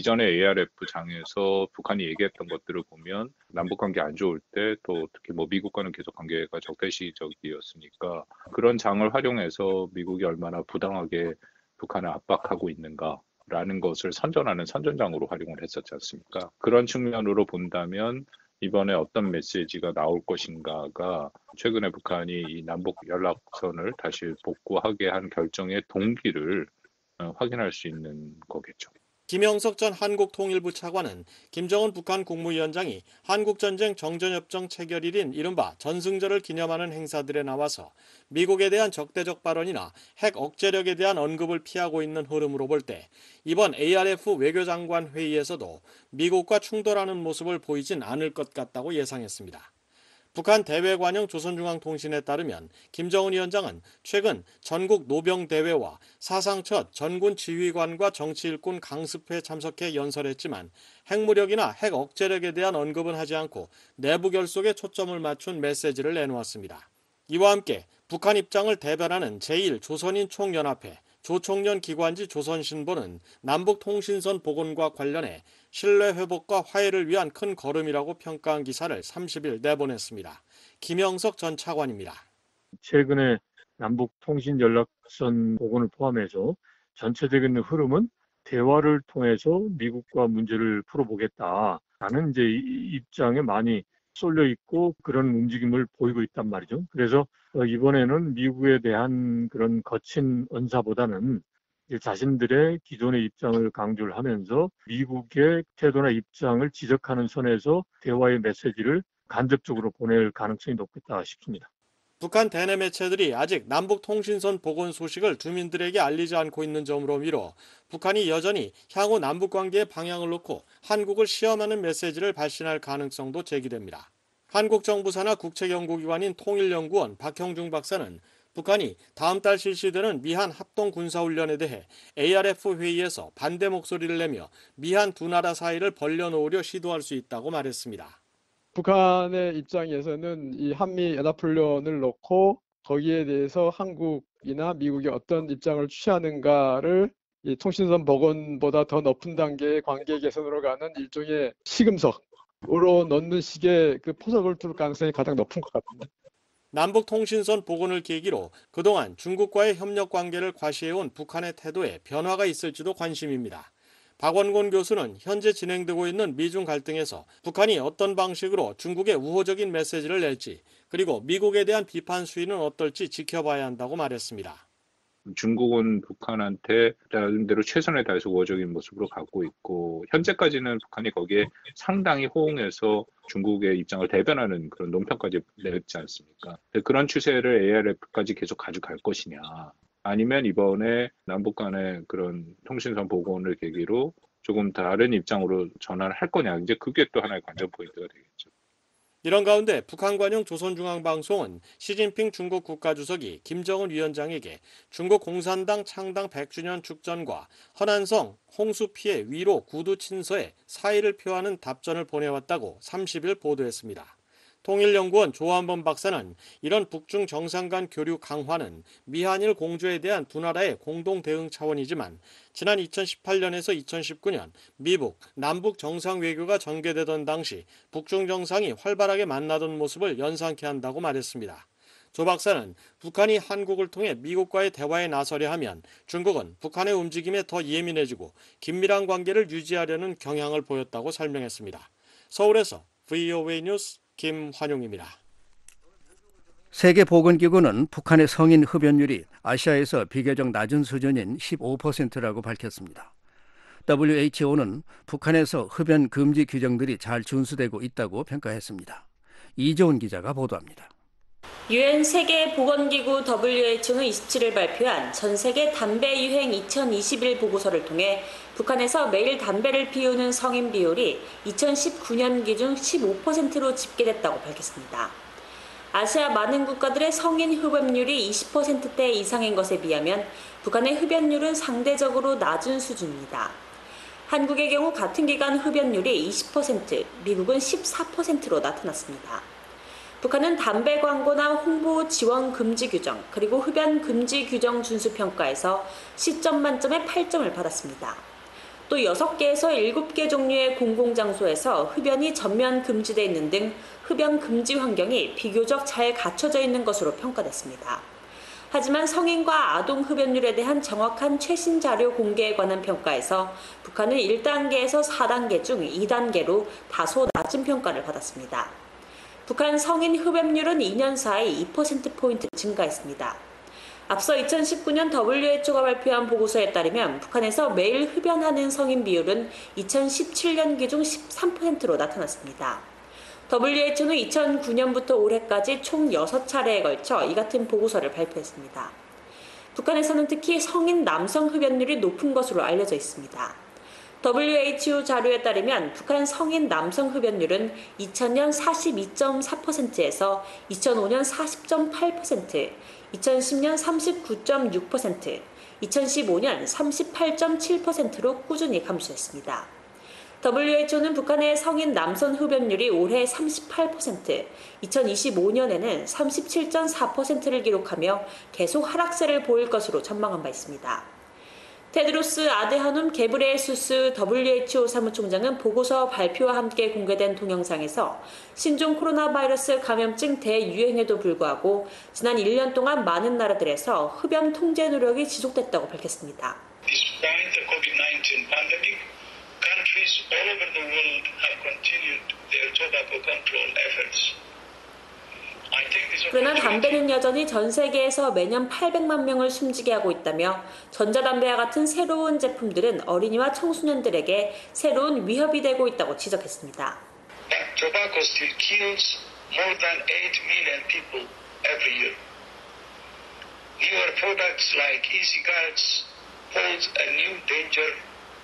이전에 ARF 장에서 북한이 얘기했던 것들을 보면 남북 관계 안 좋을 때 또 특히 뭐 미국과는 계속 관계가 적대시적이었으니까 그런 장을 활용해서 미국이 얼마나 부당하게 북한을 압박하고 있는가라는 것을 선전하는 선전장으로 활용을 했었지 않습니까? 그런 측면으로 본다면 이번에 어떤 메시지가 나올 것인가가 최근에 북한이 이 남북 연락선을 다시 복구하게 한 결정의 동기를 확인할 수 있는 거겠죠. 김영석 전 한국통일부 차관은 김정은 북한 국무위원장이 한국전쟁 정전협정 체결일인 이른바 전승절을 기념하는 행사들에 나와서 미국에 대한 적대적 발언이나 핵 억제력에 대한 언급을 피하고 있는 흐름으로 볼 때 이번 ARF 외교장관 회의에서도 미국과 충돌하는 모습을 보이진 않을 것 같다고 예상했습니다. 북한 대외관영 조선중앙통신에 따르면 김정은 위원장은 최근 전국 노병대회와 사상 첫 전군 지휘관과 정치일꾼 강습회에 참석해 연설했지만 핵무력이나 핵 억제력에 대한 언급은 하지 않고 내부 결속에 초점을 맞춘 메시지를 내놓았습니다. 이와 함께 북한 입장을 대변하는 제1조선인총연합회 조총련 기관지 조선신보는 남북통신선 복원과 관련해 신뢰 회복과 화해를 위한 큰 걸음이라고 평가한 기사를 30일 내보냈습니다. 김영석 전 차관입니다. 최근에 남북통신연락선 복원을 포함해서 전체적인 흐름은 대화를 통해서 미국과 문제를 풀어보겠다라는 이제 입장에 많이 쏠려 있고 그런 움직임을 보이고 있단 말이죠. 그래서 이번에는 미국에 대한 그런 거친 언사보다는 자신들의 기존의 입장을 강조를 하면서 미국의 태도나 입장을 지적하는 선에서 대화의 메시지를 간접적으로 보낼 가능성이 높겠다 싶습니다. 북한 대내 매체들이 아직 남북통신선 복원 소식을 주민들에게 알리지 않고 있는 점으로 미뤄 북한이 여전히 향후 남북관계의 방향을 놓고 한국을 시험하는 메시지를 발신할 가능성도 제기됩니다. 한국 정부 산하 국책연구기관인 통일연구원 박형중 박사는 북한이 다음 달 실시되는 미한 합동군사훈련에 대해 ARF 회의에서 반대 목소리를 내며 미한 두 나라 사이를 벌려놓으려 시도할 수 있다고 말했습니다. 북한의 입장에서는 이 한미 연합훈련을 놓고 거기에 대해서 한국이나 미국이 어떤 입장을 취하는가를 이 통신선 복원보다 더 높은 단계의 관계 개선으로 가는 일종의 시금석으로 넣는 식의 그 포석을 둘 가능성이 가장 높은 것 같습니다. 남북통신선 복원을 계기로 그동안 중국과의 협력 관계를 과시해온 북한의 태도에 변화가 있을지도 관심입니다. 박원곤 교수는 현재 진행되고 있는 미중 갈등에서 북한이 어떤 방식으로 중국에 우호적인 메시지를 낼지 그리고 미국에 대한 비판 수위는 어떨지 지켜봐야 한다고 말했습니다. 중국은 북한한테 나름대로 최선을 다해서 우호적인 모습으로 가고 있고 현재까지는 북한이 거기에 상당히 호응해서 중국의 입장을 대변하는 그런 논평까지 냈지 않습니까? 그런 추세를 ARF까지 계속 가져갈 것이냐 아니면 이번에 남북 간의 그런 통신선 복원을 계기로 조금 다른 입장으로 전환을 할 거냐 이제 그게 또 하나의 관전 포인트가 되겠죠. 이런 가운데 북한 관영 조선중앙방송은 시진핑 중국 국가주석이 김정은 위원장에게 중국 공산당 창당 100주년 축전과 허난성 홍수 피해 위로 구두 친서에 사의를 표하는 답전을 보내왔다고 30일 보도했습니다. 통일연구원 조한범 박사는 이런 북중 정상 간 교류 강화는 미한일 공조에 대한 두 나라의 공동 대응 차원이지만 지난 2018년에서 2019년 미북, 남북 정상 외교가 전개되던 당시 북중 정상이 활발하게 만나던 모습을 연상케 한다고 말했습니다. 조 박사는 북한이 한국을 통해 미국과의 대화에 나서려 하면 중국은 북한의 움직임에 더 예민해지고 긴밀한 관계를 유지하려는 경향을 보였다고 설명했습니다. 서울에서 VOA 뉴스 김환용입니다. 세계보건기구는 북한의 성인 흡연율이 아시아에서 비교적 낮은 수준인 15%라고 밝혔습니다. WHO는 북한에서 흡연 금지 규정들이 잘 준수되고 있다고 평가했습니다. 이재훈 기자가 보도합니다. 유엔 세계보건기구 WHO는 27일 발표한 전세계 담배 유행 2021 보고서를 통해 북한에서 매일 담배를 피우는 성인 비율이 2019년 기준 15%로 집계됐다고 밝혔습니다. 아시아 많은 국가들의 성인 흡연율이 20%대 이상인 것에 비하면 북한의 흡연율은 상대적으로 낮은 수준입니다. 한국의 경우 같은 기간 흡연율이 20%, 미국은 14%로 나타났습니다. 북한은 담배 광고나 홍보 지원 금지 규정, 그리고 흡연 금지 규정 준수 평가에서 10점 만점에 8점을 받았습니다. 또 6개에서 7개 종류의 공공장소에서 흡연이 전면 금지돼 있는 등 흡연 금지 환경이 비교적 잘 갖춰져 있는 것으로 평가됐습니다. 하지만 성인과 아동 흡연율에 대한 정확한 최신 자료 공개에 관한 평가에서 북한은 1단계에서 4단계 중 2단계로 다소 낮은 평가를 받았습니다. 북한 성인 흡연율은 2년 사이 2%포인트 증가했습니다. 앞서 2019년 WHO가 발표한 보고서에 따르면 북한에서 매일 흡연하는 성인 비율은 2017년 기준 13%로 나타났습니다. WHO는 2009년부터 올해까지 총 6차례에 걸쳐 이 같은 보고서를 발표했습니다. 북한에서는 특히 성인 남성 흡연율이 높은 것으로 알려져 있습니다. WHO 자료에 따르면 북한 성인 남성 흡연율은 2000년 42.4%에서 2005년 40.8%, 2010년 39.6%, 2015년 38.7%로 꾸준히 감소했습니다. WHO는 북한의 성인 남성 흡연율이 올해 38%, 2025년에는 37.4%를 기록하며 계속 하락세를 보일 것으로 전망한 바 있습니다. 테드로스 아드하눔 게브레예수스 WHO 사무총장은 보고서 발표와 함께 공개된 동영상에서 신종 코로나 바이러스 감염증 대유행에도 불구하고 지난 1년 동안 많은 나라들에서 흡연 통제 노력이 지속됐다고 밝혔습니다. Despite the COVID-19 pandemic, countries all over the world have continued their tobacco control efforts. 그러나 담배는 여전히 전 세계에서 매년 800만 명을 숨지게 하고 있다며 전자담배와 같은 새로운 제품들은 어린이와 청소년들에게 새로운 위협이 되고 있다고 지적했습니다. But tobacco still kills more than 8 million people every year. Newer products like e-cigarettes pose a new danger.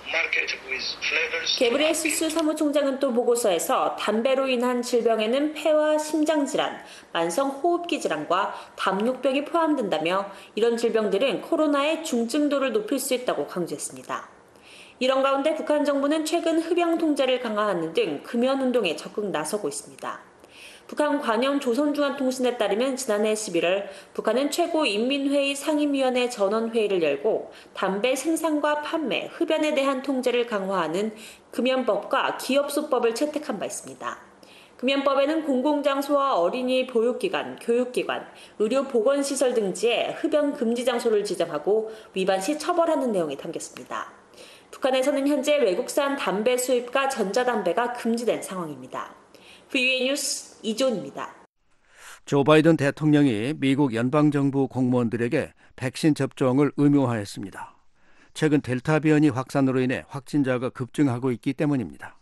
게브레예수스 사무총장은 또 보고서에서 담배로 인한 질병에는 폐와 심장질환, 만성호흡기 질환과 담요병이 포함된다며 이런 질병들은 코로나의 중증도를 높일 수 있다고 강조했습니다. 이런 가운데 북한 정부는 최근 흡연 통제를 강화하는 등 금연운동에 적극 나서고 있습니다. 북한 관영 조선중앙통신에 따르면 지난해 11월 북한은 최고인민회의 상임위원회 전원회의를 열고 담배 생산과 판매, 흡연에 대한 통제를 강화하는 금연법과 기업소법을 채택한 바 있습니다. 금연법에는 공공장소와 어린이 보육기관, 교육기관, 의료보건시설 등지에 흡연 금지 장소를 지정하고 위반 시 처벌하는 내용이 담겼습니다. 북한에서는 현재 외국산 담배 수입과 전자담배가 금지된 상황입니다. VOA 뉴스 이존입니다. 조 바이든 대통령이 미국 연방정부 공무원들에게 백신 접종을 의무화했습니다. 최근 델타 변이 확산으로 인해 확진자가 급증하고 있기 때문입니다.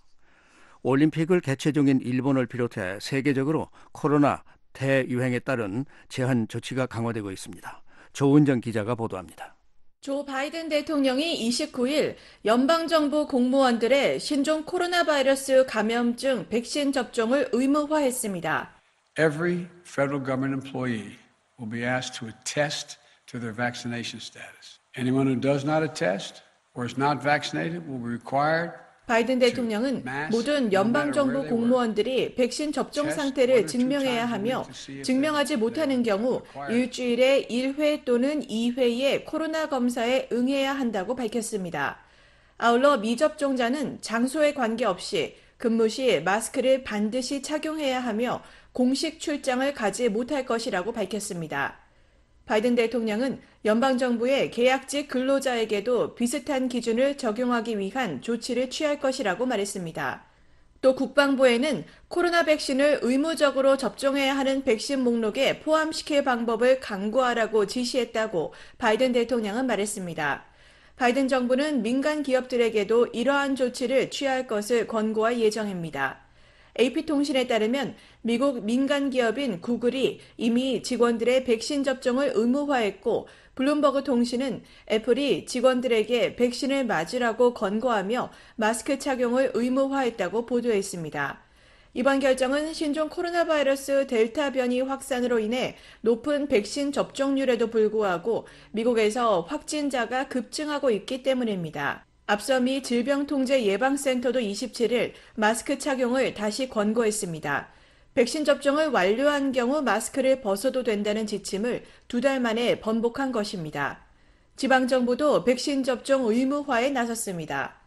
올림픽을 개최 중인 일본을 비롯해 세계적으로 코로나 대유행에 따른 제한 조치가 강화되고 있습니다. 조은정 기자가 보도합니다. 조 바이든 대통령이 29일 연방정부 공무원들의 신종 코로나 바이러스 감염증 백신 접종을 의무화했습니다. Every federal government employee will be asked to attest to their vaccination status. Anyone who does not attest or is not vaccinated will be required. 바이든 대통령은 모든 연방정부 공무원들이 백신 접종 상태를 증명해야 하며 증명하지 못하는 경우 일주일에 1회 또는 2회의 코로나 검사에 응해야 한다고 밝혔습니다. 아울러 미접종자는 장소에 관계없이 근무 시 마스크를 반드시 착용해야 하며 공식 출장을 가지 못할 것이라고 밝혔습니다. 바이든 대통령은 연방정부의 계약직 근로자에게도 비슷한 기준을 적용하기 위한 조치를 취할 것이라고 말했습니다. 또 국방부에는 코로나 백신을 의무적으로 접종해야 하는 백신 목록에 포함시킬 방법을 강구하라고 지시했다고 바이든 대통령은 말했습니다. 바이든 정부는 민간 기업들에게도 이러한 조치를 취할 것을 권고할 예정입니다. AP통신에 따르면 미국 민간 기업인 구글이 이미 직원들의 백신 접종을 의무화했고 블룸버그 통신은 애플이 직원들에게 백신을 맞으라고 권고하며 마스크 착용을 의무화했다고 보도했습니다. 이번 결정은 신종 코로나 바이러스 델타 변이 확산으로 인해 높은 백신 접종률에도 불구하고 미국에서 확진자가 급증하고 있기 때문입니다. 앞서 미 질병통제예방센터도 27일 마스크 착용을 다시 권고했습니다. 백신 접종을 완료한 경우 마스크를 벗어도 된다는 지침을 2달 만에 번복한 것입니다. 지방정부도 백신 접종 의무화에 나섰습니다.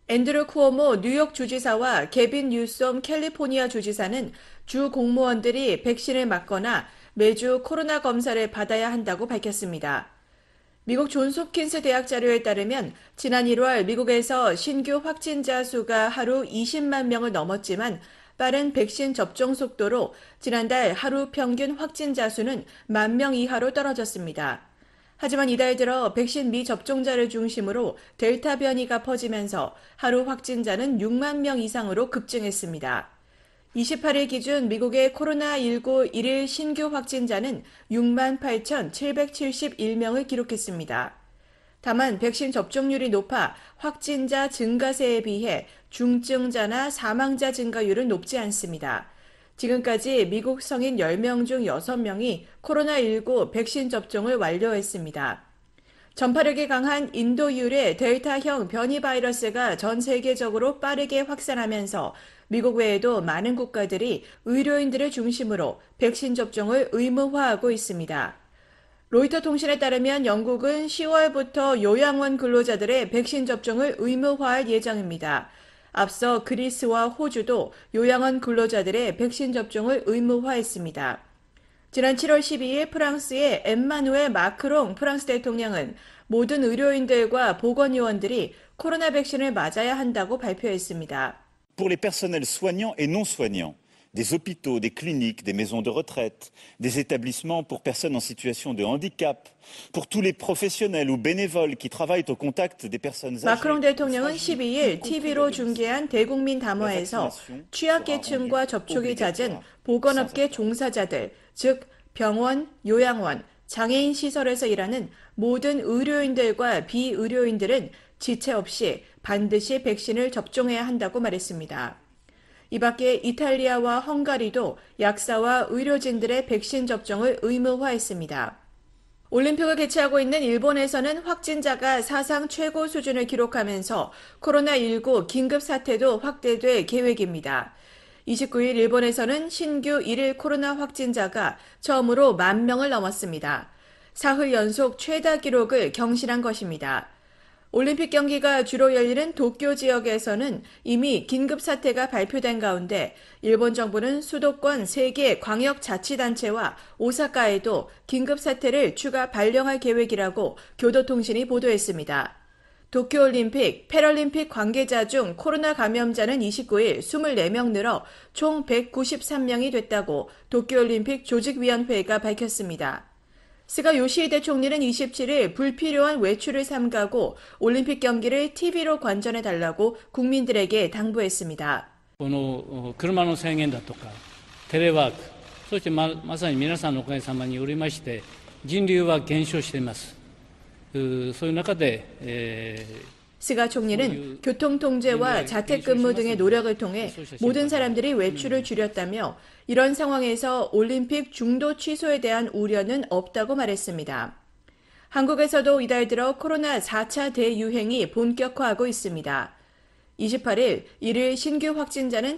앤드루 쿠오모 뉴욕 주지사와 게빈 뉴섬 캘리포니아 주지사는 주 공무원들이 백신을 맞거나 매주 코로나 검사를 받아야 한다고 밝혔습니다. 미국 존스홉킨스 대학 자료에 따르면 지난 1월 미국에서 신규 확진자 수가 하루 20만 명을 넘었지만 빠른 백신 접종 속도로 지난달 하루 평균 확진자 수는 10,000명 이하로 떨어졌습니다. 하지만 이달 들어 백신 미접종자를 중심으로 델타 변이가 퍼지면서 하루 확진자는 6만 명 이상으로 급증했습니다. 28일 기준 미국의 코로나19 1일 신규 확진자는 68,771명을 기록했습니다. 다만 백신 접종률이 높아 확진자 증가세에 비해 중증자나 사망자 증가율은 높지 않습니다. 지금까지 미국 성인 10명 중 6명이 코로나19 백신 접종을 완료했습니다. 전파력이 강한 인도 유래 델타형 변이 바이러스가 전 세계적으로 빠르게 확산하면서 미국 외에도 많은 국가들이 의료인들을 중심으로 백신 접종을 의무화하고 있습니다. 로이터 통신에 따르면 영국은 10월부터 요양원 근로자들의 백신 접종을 의무화할 예정입니다. 앞서 그리스와 호주도 요양원 근로자들의 백신 접종을 의무화했습니다. 지난 7월 12일 프랑스의 엠마누엘 마크롱 프랑스 대통령은 모든 의료인들과 보건요원들이 코로나 백신을 맞아야 한다고 발표했습니다. Pour les personnels soignants et non soignants, des hôpitaux, des cliniques, des maisons de retraite, des établissements pour personnes en situation de handicap, pour tous les professionnels ou bénévoles qui travaillent au contact des personnes âgées. 마크롱 대통령은 12일 TV로 중계한 대국민 담화에서 취약계층과 접촉이 잦은 보건업계 종사자들, 즉 병원, 요양원, 장애인 시설에서 일하는 모든 의료인들과 비의료인들은 지체 없이 반드시 백신을 접종해야 한다고 말했습니다. 이 밖에 이탈리아와 헝가리도 약사와 의료진들의 백신 접종을 의무화했습니다. 올림픽을 개최하고 있는 일본에서는 확진자가 사상 최고 수준을 기록하면서 코로나19 긴급 사태도 확대될 계획입니다. 29일 일본에서는 신규 1일 코로나 확진자가 처음으로 10,000명을 넘었습니다. 사흘 연속 최다 기록을 경신한 것입니다. 올림픽 경기가 주로 열리는 도쿄 지역에서는 이미 긴급 사태가 발표된 가운데 일본 정부는 수도권 3개 광역자치단체와 오사카에도 긴급 사태를 추가 발령할 계획이라고 교도통신이 보도했습니다. 도쿄올림픽, 패럴림픽 관계자 중 코로나 감염자는 29일 24명 늘어 총 193명이 됐다고 도쿄올림픽 조직위원회가 밝혔습니다. 스가 요시히데 총리는 27일 불필요한 외출을 삼가고 올림픽 경기를 TV로 관전해달라고 국민들에게 당부했습니다. この車の制限だとかテレワーク、そしてまさに皆さんのおかげさまによりまして人流は減少しています。そういう中で 스가 총리는 교통통제와 자택근무 등의 노력을 통해 모든 사람들이 외출을 줄였다며 이런 상황에서 올림픽 중도 취소에 대한 우려는 없다고 말했습니다. 한국에서도 이달 들어 코로나 4차 대유행이 본격화하고 있습니다. 28일 1일 신규 확진자는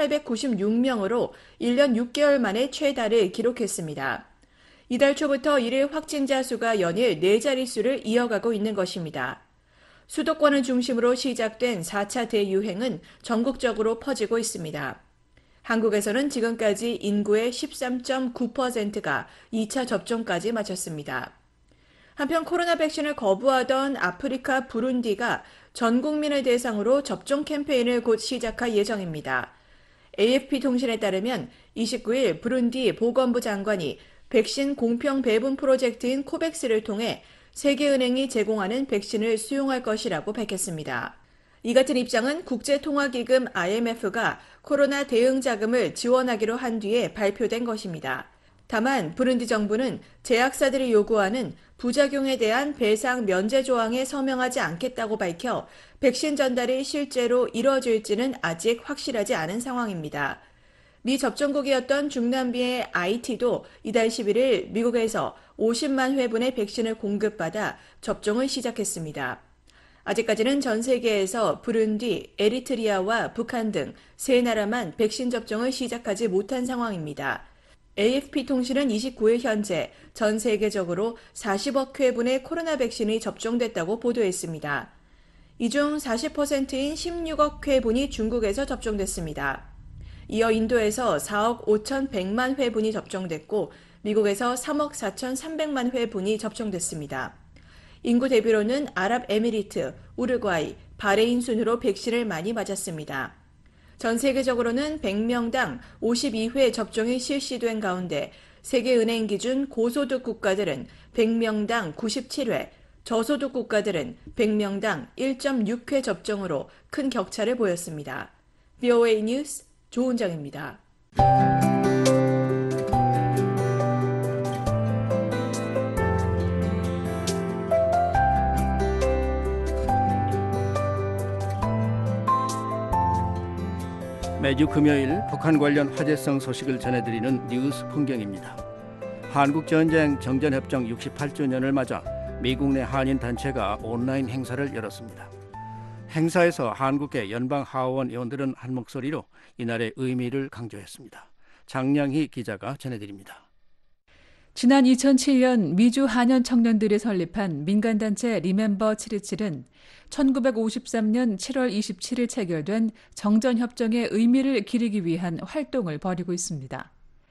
1,896명으로 1년 6개월 만에 최다를 기록했습니다. 이달 초부터 1일 확진자 수가 연일 4자릿수를 이어가고 있는 것입니다. 수도권을 중심으로 시작된 4차 대유행은 전국적으로 퍼지고 있습니다. 한국에서는 지금까지 인구의 13.9%가 2차 접종까지 마쳤습니다. 한편 코로나 백신을 거부하던 아프리카 부룬디가 전 국민을 대상으로 접종 캠페인을 곧 시작할 예정입니다. AFP 통신에 따르면 29일 부룬디 보건부 장관이 백신 공평 배분 프로젝트인 코백스를 통해 세계은행이 제공하는 백신을 수용할 것이라고 밝혔습니다. 이 같은 입장은 국제통화기금 IMF가 코로나 대응 자금을 지원하기로 한 뒤에 발표된 것입니다. 다만 부룬디 정부는 제약사들이 요구하는 부작용에 대한 배상 면제 조항에 서명하지 않겠다고 밝혀 백신 전달이 실제로 이뤄질지는 아직 확실하지 않은 상황입니다. 미 접종국이었던 중남미의 IT도 이달 11일 미국에서 50만 회분의 백신을 공급받아 접종을 시작했습니다. 아직까지는 전 세계에서 부룬디, 에리트리아와 북한 등 3나라만 백신 접종을 시작하지 못한 상황입니다. AFP 통신은 29일 현재 전 세계적으로 40억 회분의 코로나 백신이 접종됐다고 보도했습니다. 이 중 40%인 16억 회분이 중국에서 접종됐습니다. 이어 인도에서 4억 5,100만 회분이 접종됐고 미국에서 3억 4,300만 회분이 접종됐습니다. 인구 대비로는 아랍에미리트, 우루과이, 바레인 순으로 백신을 많이 맞았습니다. 전 세계적으로는 100명당 52회 접종이 실시된 가운데 세계은행 기준 고소득 국가들은 100명당 97회, 저소득 국가들은 100명당 1.6회 접종으로 큰 격차를 보였습니다. VOA 뉴스 조은정입니다. 매주 금요일 북한 관련 화제성 소식을 전해드리는 뉴스 풍경입니다. 한국전쟁 정전협정 68주년을 맞아 미국 내 한인단체가 온라인 행사를 열었습니다. 행사에서 한국의 연방하원 의원들은 한 목소리로 이날의 의미를 강조했습니다. 장량희 기자가 전해드립니다. 지난 2007년 미주 한연 청년들이 설립한 민간단체 리멤버 727은 1953년 7월 27일 체결된 정전협정의 의미를 기리기 위한 활동을 벌이고 있습니다.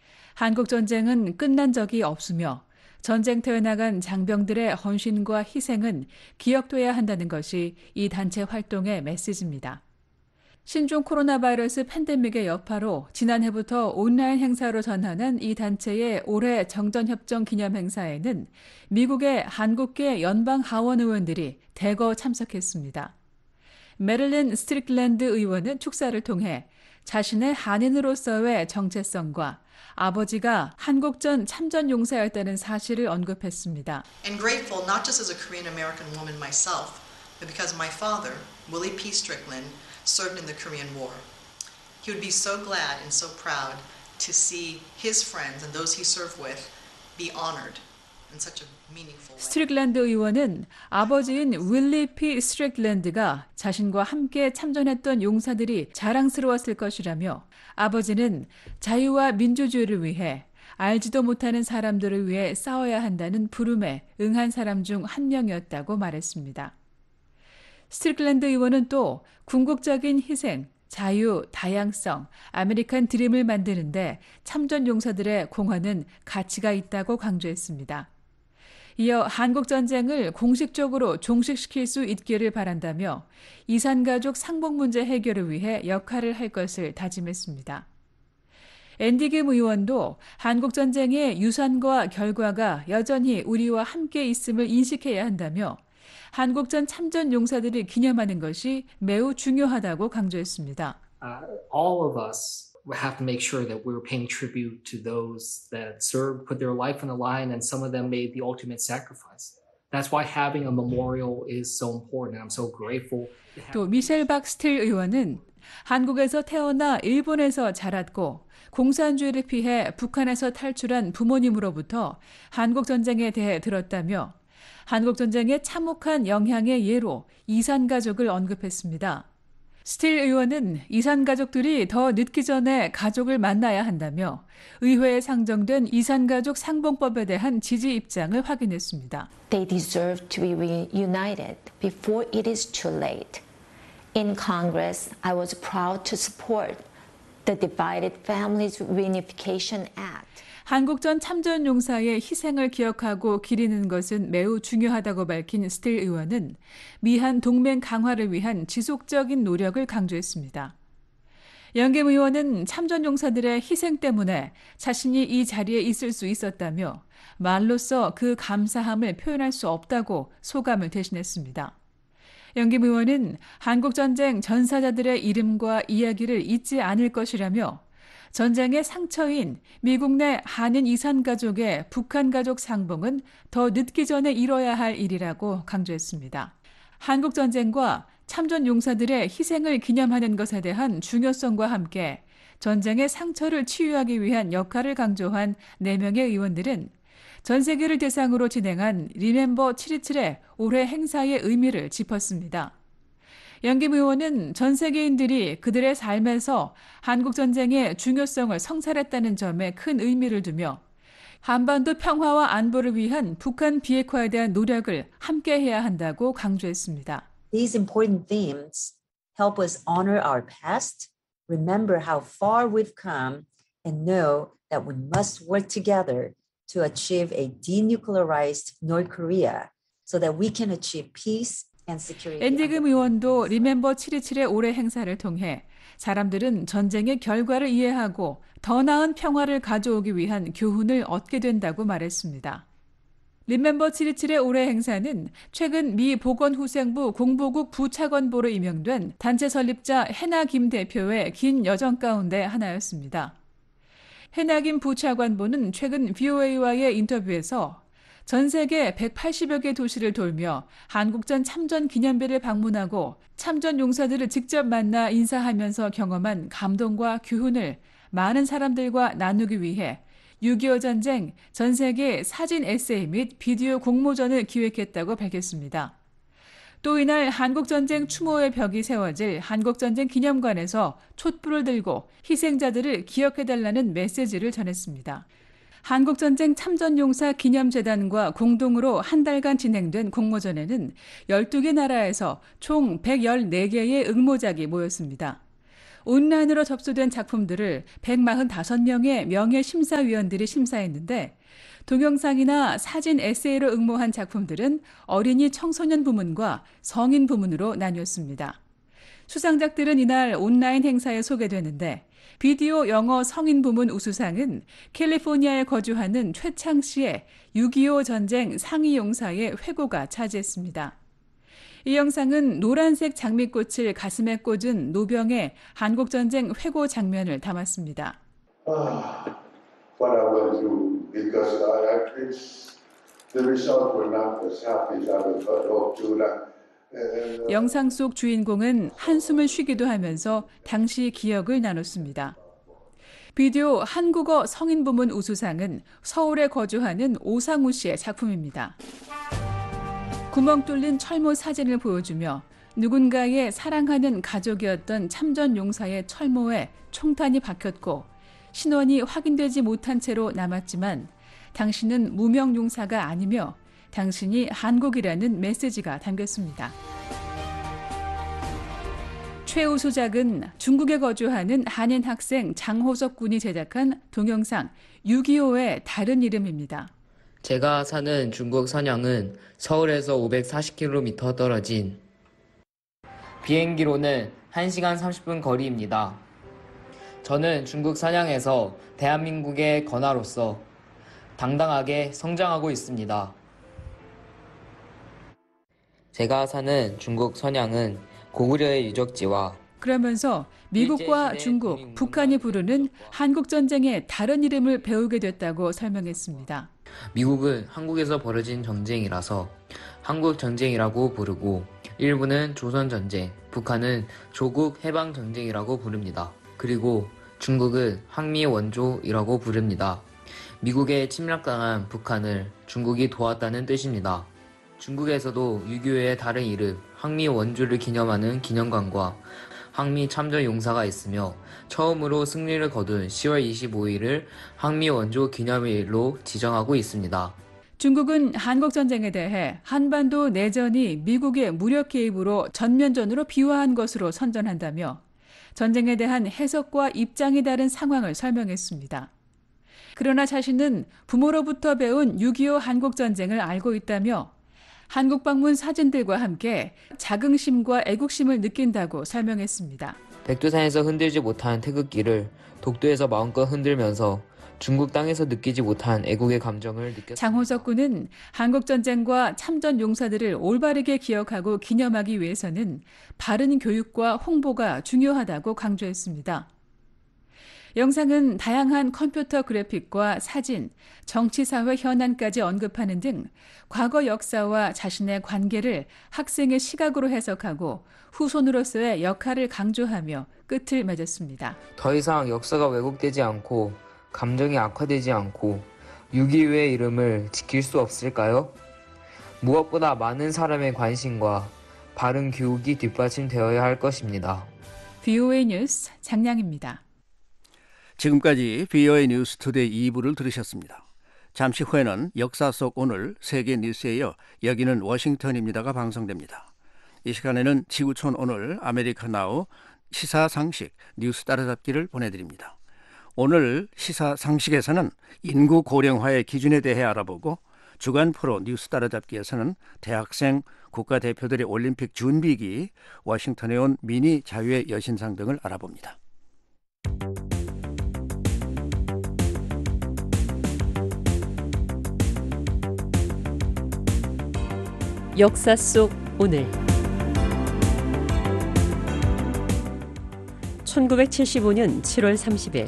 한국전쟁은 끝난 적이 없으며 전쟁터에 나간 장병들의 헌신과 희생은 기억돼야 한다는 것이 이 단체 활동의 메시지입니다. 신종 코로나 바이러스 팬데믹의 여파로 지난해부터 온라인 행사로 전환한 이 단체의 올해 정전협정 기념 행사에는 미국의 한국계 연방 하원 의원들이 대거 참석했습니다. 메릴린 스트릭랜드 의원은 축사를 통해 자신의 한인으로서의 정체성과 아버지가 한국전 참전 용사였다는 사실을 언급했습니다. And grateful not just as a Korean American woman myself, but because my father, Willie P. Strickland, served in the Korean War. He would be so glad and so proud to see his friends and those he served with be honored in such a meaningful way. 스트릭랜드 의원은 아버지인 윌리 P. 스트릭랜드가 자신과 함께 참전했던 용사들이 자랑스러웠을 것이라며 아버지는 자유와 민주주의를 위해 알지도 못하는 사람들을 위해 싸워야 한다는 부름에 응한 사람 중 한 명이었다고 말했습니다. 스트릭랜드 의원은 또 궁극적인 희생, 자유, 다양성, 아메리칸 드림을 만드는데 참전 용사들의 공헌은 가치가 있다고 강조했습니다. 이어 한국전쟁을 공식적으로 종식시킬 수 있기를 바란다며 이산가족 상봉 문제 해결을 위해 역할을 할 것을 다짐했습니다. 앤디 김 의원도 한국전쟁의 유산과 결과가 여전히 우리와 함께 있음을 인식해야 한다며 한국전 참전 용사들을 기념하는 것이 매우 중요하다고 강조했습니다. All of us have to make sure that we're paying tribute to those that served, put their life on the line, and some of them made the ultimate sacrifice. That's why having a memorial is so important. I'm so grateful. 또 미셸 박스틸 의원은 한국에서 태어나 일본에서 자랐고 공산주의를 피해 북한에서 탈출한 부모님으로부터 한국전쟁에 대해 들었다며 한국전쟁의 참혹한 영향의 예로 이산가족을 언급했습니다. 스틸 의원은 이산가족들이 더 늦기 전에 가족을 만나야 한다며 의회에 상정된 이산가족 상봉법에 대한 지지 입장을 확인했습니다. They deserve to be reunited before it is too late. In Congress, I was proud to support the Divided Families Reunification Act. 한국전 참전 용사의 희생을 기억하고 기리는 것은 매우 중요하다고 밝힌 스틸 의원은 미한 동맹 강화를 위한 지속적인 노력을 강조했습니다. 영김 의원은 참전 용사들의 희생 때문에 자신이 이 자리에 있을 수 있었다며 말로써 그 감사함을 표현할 수 없다고 소감을 대신했습니다. 영김 의원은 한국전쟁 전사자들의 이름과 이야기를 잊지 않을 것이라며 전쟁의 상처인 미국 내 한인 이산 가족의 북한 가족 상봉은 더 늦기 전에 이뤄야 할 일이라고 강조했습니다. 한국전쟁과 참전 용사들의 희생을 기념하는 것에 대한 중요성과 함께 전쟁의 상처를 치유하기 위한 역할을 강조한 4명의 의원들은 전 세계를 대상으로 진행한 리멤버 727의 올해 행사의 의미를 짚었습니다. 영김 의원은 전 세계인들이 그들의 삶에서 한국전쟁의 중요성을 성찰했다는 점에 큰 의미를 두며 한반도 평화와 안보를 위한 북한 비핵화에 대한 노력을 함께 해야 한다고 강조했습니다. These important themes help us honor our past, remember how far we've come, and know that we must work together to achieve a denuclearized North Korea so that we can achieve peace and security. 앤디금 의원도 리멤버 727의 올해 행사를 통해 사람들은 전쟁의 결과를 이해하고 더 나은 평화를 가져오기 위한 교훈을 얻게 된다고 말했습니다. 리멤버 727의 올해 행사는 최근 미 보건후생부 공보국 부차관보로 임명된 단체 설립자 해나 김 대표의 긴 여정 가운데 하나였습니다. 해나 김 부차관보는 최근 VOA와의 인터뷰에서 전 세계 180여 개 도시를 돌며 한국전 참전 기념비를 방문하고 참전 용사들을 직접 만나 인사하면서 경험한 감동과 교훈을 많은 사람들과 나누기 위해 6.25 전쟁 전 세계 사진 에세이 및 비디오 공모전을 기획했다고 밝혔습니다. 또 이날 한국전쟁 추모의 벽이 세워질 한국전쟁 기념관에서 촛불을 들고 희생자들을 기억해달라는 메시지를 전했습니다. 한국전쟁 참전용사 기념재단과 공동으로 한 달간 진행된 공모전에는 12개 나라에서 총 114개의 응모작이 모였습니다. 온라인으로 접수된 작품들을 145명의 명예심사위원들이 심사했는데 동영상이나 사진 에세이로 응모한 작품들은 어린이 청소년 부문과 성인 부문으로 나뉘었습니다. 수상작들은 이날 온라인 행사에 소개되는데 비디오 영어 성인 부문 우수상은 캘리포니아에 거주하는 최창 씨의 6.25 전쟁 상위 용사의 회고가 차지했습니다. 이 영상은 노란색 장미꽃을 가슴에 꽂은 노병의 한국전쟁 회고 장면을 담았습니다. What I went through because the results were not as happy as I would hope to. 영상 속 주인공은 한숨을 쉬기도 하면서 당시 기억을 나눴습니다. 비디오 한국어 성인 부문 우수상은 서울에 거주하는 오상우 씨의 작품입니다. 구멍 뚫린 철모 사진을 보여주며 누군가의 사랑하는 가족이었던 참전 용사의 철모에 총탄이 박혔고 신원이 확인되지 못한 채로 남았지만 당신은 무명 용사가 아니며 당신이 한국이라는 메시지가 담겼습니다. 최우수작은 중국에 거주하는 한인 학생 장호석 군이 제작한 동영상 6.25의 다른 이름입니다. 제가 사는 중국 선양은 서울에서 540km 떨어진 비행기로는 1시간 30분 거리입니다. 저는 중국 선양에서 대한민국의 건화로서 당당하게 성장하고 있습니다. 제가 사는 중국 선양은 고구려의 유적지와 그러면서 미국과 중국, 북한이 부르는 한국전쟁의 다른 이름을 배우게 됐다고 설명했습니다. 미국은 한국에서 벌어진 전쟁이라서 한국전쟁이라고 부르고 일본은 조선전쟁, 북한은 조국 해방전쟁이라고 부릅니다. 그리고 중국은 항미원조이라고 부릅니다. 미국에 침략당한 북한을 중국이 도왔다는 뜻입니다. 중국에서도 6.25의 다른 이름 항미원조를 기념하는 기념관과 항미 참전 용사가 있으며 처음으로 승리를 거둔 10월 25일을 항미원조 기념일로 지정하고 있습니다. 중국은 한국전쟁에 대해 한반도 내전이 미국의 무력 개입으로 전면전으로 비화한 것으로 선전한다며 전쟁에 대한 해석과 입장이 다른 상황을 설명했습니다. 그러나 자신은 부모로부터 배운 6.25 한국전쟁을 알고 있다며 한국 방문 사진들과 함께 자긍심과 애국심을 느낀다고 설명했습니다. 백두산에서 흔들지 못한 태극기를 독도에서 마음껏 흔들면서 중국 땅에서 느끼지 못한 애국의 감정을 느꼈습니다. 장호석 군은 한국전쟁과 참전 용사들을 올바르게 기억하고 기념하기 위해서는 바른 교육과 홍보가 중요하다고 강조했습니다. 영상은 다양한 컴퓨터 그래픽과 사진, 정치사회 현안까지 언급하는 등 과거 역사와 자신의 관계를 학생의 시각으로 해석하고 후손으로서의 역할을 강조하며 끝을 맺었습니다. 더 이상 역사가 왜곡되지 않고 감정이 악화되지 않고 6.25의 이름을 지킬 수 없을까요? 무엇보다 많은 사람의 관심과 바른 교육이 뒷받침되어야 할 것입니다. VOA 뉴스 장량입니다. 지금까지 VOA 뉴스 투데이 2부를 들으셨습니다. 잠시 후에는 역사 속 오늘 세계 뉴스에 이어 여기는 워싱턴입니다가 방송됩니다. 이 시간에는 지구촌 오늘 아메리카 나우 시사상식 뉴스 따라잡기를 보내드립니다. 오늘 시사상식에서는 인구 고령화의 기준에 대해 알아보고 주간 프로 뉴스 따라잡기에서는 대학생 국가대표들의 올림픽 준비기, 워싱턴에 온 미니 자유의 여신상 등을 알아봅니다. 역사 속 오늘 1975년 7월 30일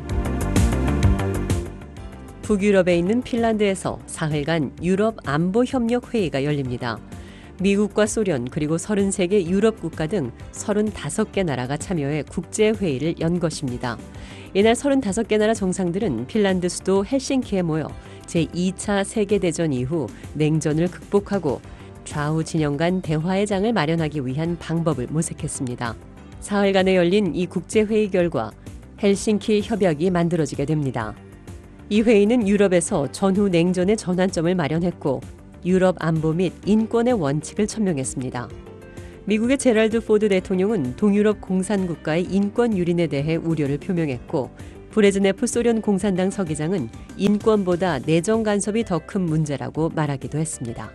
북유럽에 있는 핀란드에서 사흘간 유럽 안보협력 회의가 열립니다. 미국과 소련 그리고 33개 유럽 국가 등 35개 나라가 참여해 국제회의를 연 것입니다. 이날 35개 나라 정상들은 핀란드 수도 헬싱키에 모여 제2차 세계대전 이후 냉전을 극복하고 좌우 진영 간 대화의 장을 마련하기 위한 방법을 모색했습니다. 사흘간에 열린 이 국제회의 결과 헬싱키 협약이 만들어지게 됩니다. 이 회의는 유럽에서 전후 냉전의 전환점을 마련했고 유럽 안보 및 인권의 원칙을 천명했습니다. 미국의 제랄드 포드 대통령은 동유럽 공산국가의 인권 유린에 대해 우려를 표명했고 브레즈네프 소련 공산당 서기장은 인권보다 내정 간섭이 더 큰 문제라고 말하기도 했습니다.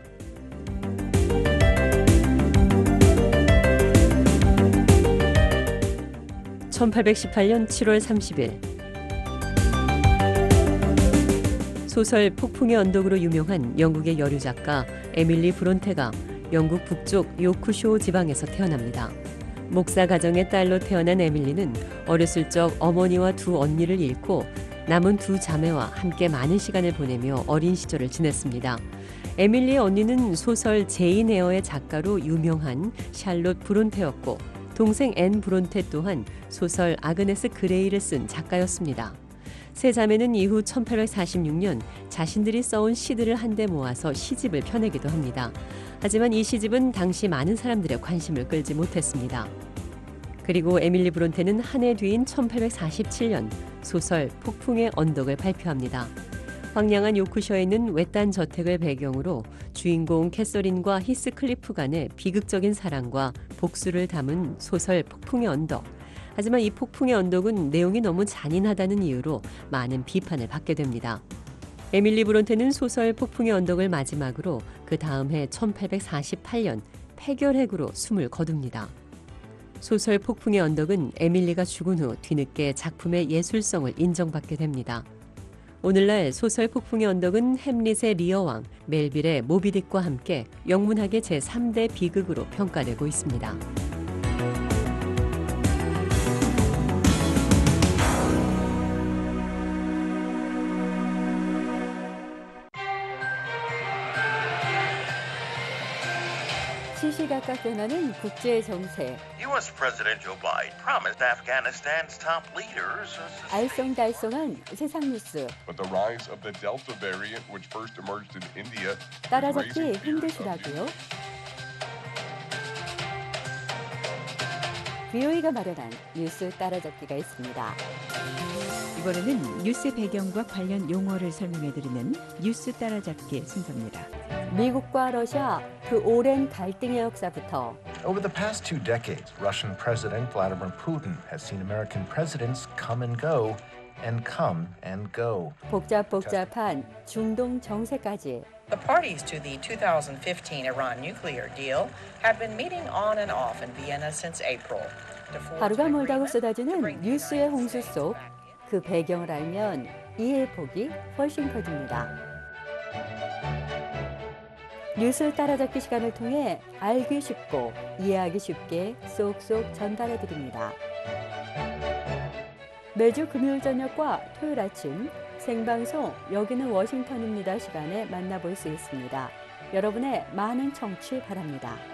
1818년 7월 30일 소설 폭풍의 언덕으로 유명한 영국의 여류 작가 에밀리 브론테가 영국 북쪽 요크쇼 지방에서 태어납니다. 목사 가정의 딸로 태어난 에밀리는 어렸을 적 어머니와 두 언니를 잃고 남은 두 자매와 함께 많은 시간을 보내며 어린 시절을 지냈습니다. 에밀리의 언니는 소설 제인 에어의 작가로 유명한 샬롯 브론테였고 동생 앤 브론테 또한 소설 아그네스 그레이를 쓴 작가였습니다. 세 자매는 이후 1846년 자신들이 써온 시들을 한데 모아서 시집을 펴내기도 합니다. 하지만 이 시집은 당시 많은 사람들의 관심을 끌지 못했습니다. 그리고 에밀리 브론테는 한 해 뒤인 1847년 소설 폭풍의 언덕을 발표합니다. 황량한 요크셔에 있는 외딴 저택을 배경으로 주인공 캐서린과 히스클리프 간의 비극적인 사랑과 복수를 담은 소설 폭풍의 언덕. 하지만 이 폭풍의 언덕은 내용이 너무 잔인하다는 이유로 많은 비판을 받게 됩니다. 에밀리 브론테는 소설 폭풍의 언덕을 마지막으로 그 다음 해 1848년 폐결핵으로 숨을 거둡니다. 소설 폭풍의 언덕은 에밀리가 죽은 후 뒤늦게 작품의 예술성을 인정받게 됩니다. 오늘날 소설 폭풍의 언덕은 햄릿의 리어왕, 멜빌의 모비딕과 함께 영문학의 제3대 비극으로 평가되고 있습니다. 시시각각 변하는 국제 정세. U.S. President Joe Biden promised Afghanistan's top leaders. 알쏭달쏭한 세상 뉴스. But the rise of the Delta variant, which first emerged in India, 따라잡기 힘드시다고요? VOA가 마련한 뉴스 따라잡기가 있습니다. 이번에는 뉴스 배경과 관련 용어를 설명해드리는 뉴스 따라잡기 순서입니다. 미국과 러시아 그 오랜 갈등의 역사부터 Over the past 2 decades, Russian President Vladimir Putin has seen American presidents come and go and come and go. 복잡한 중동 정세까지 The parties to the 2015 Iran nuclear deal have been meeting on and off in Vienna since April. 하루가 멀다고 쏟아지는 뉴스의 홍수 속 그 배경을 알면 이해의 폭이 훨씬 커집니다. 뉴스를 따라잡기 시간을 통해 알기 쉽고 이해하기 쉽게 쏙쏙 전달해 드립니다. 매주 금요일 저녁과 토요일 아침 생방송 여기는 워싱턴입니다 시간에 만나볼 수 있습니다. 여러분의 많은 청취 바랍니다.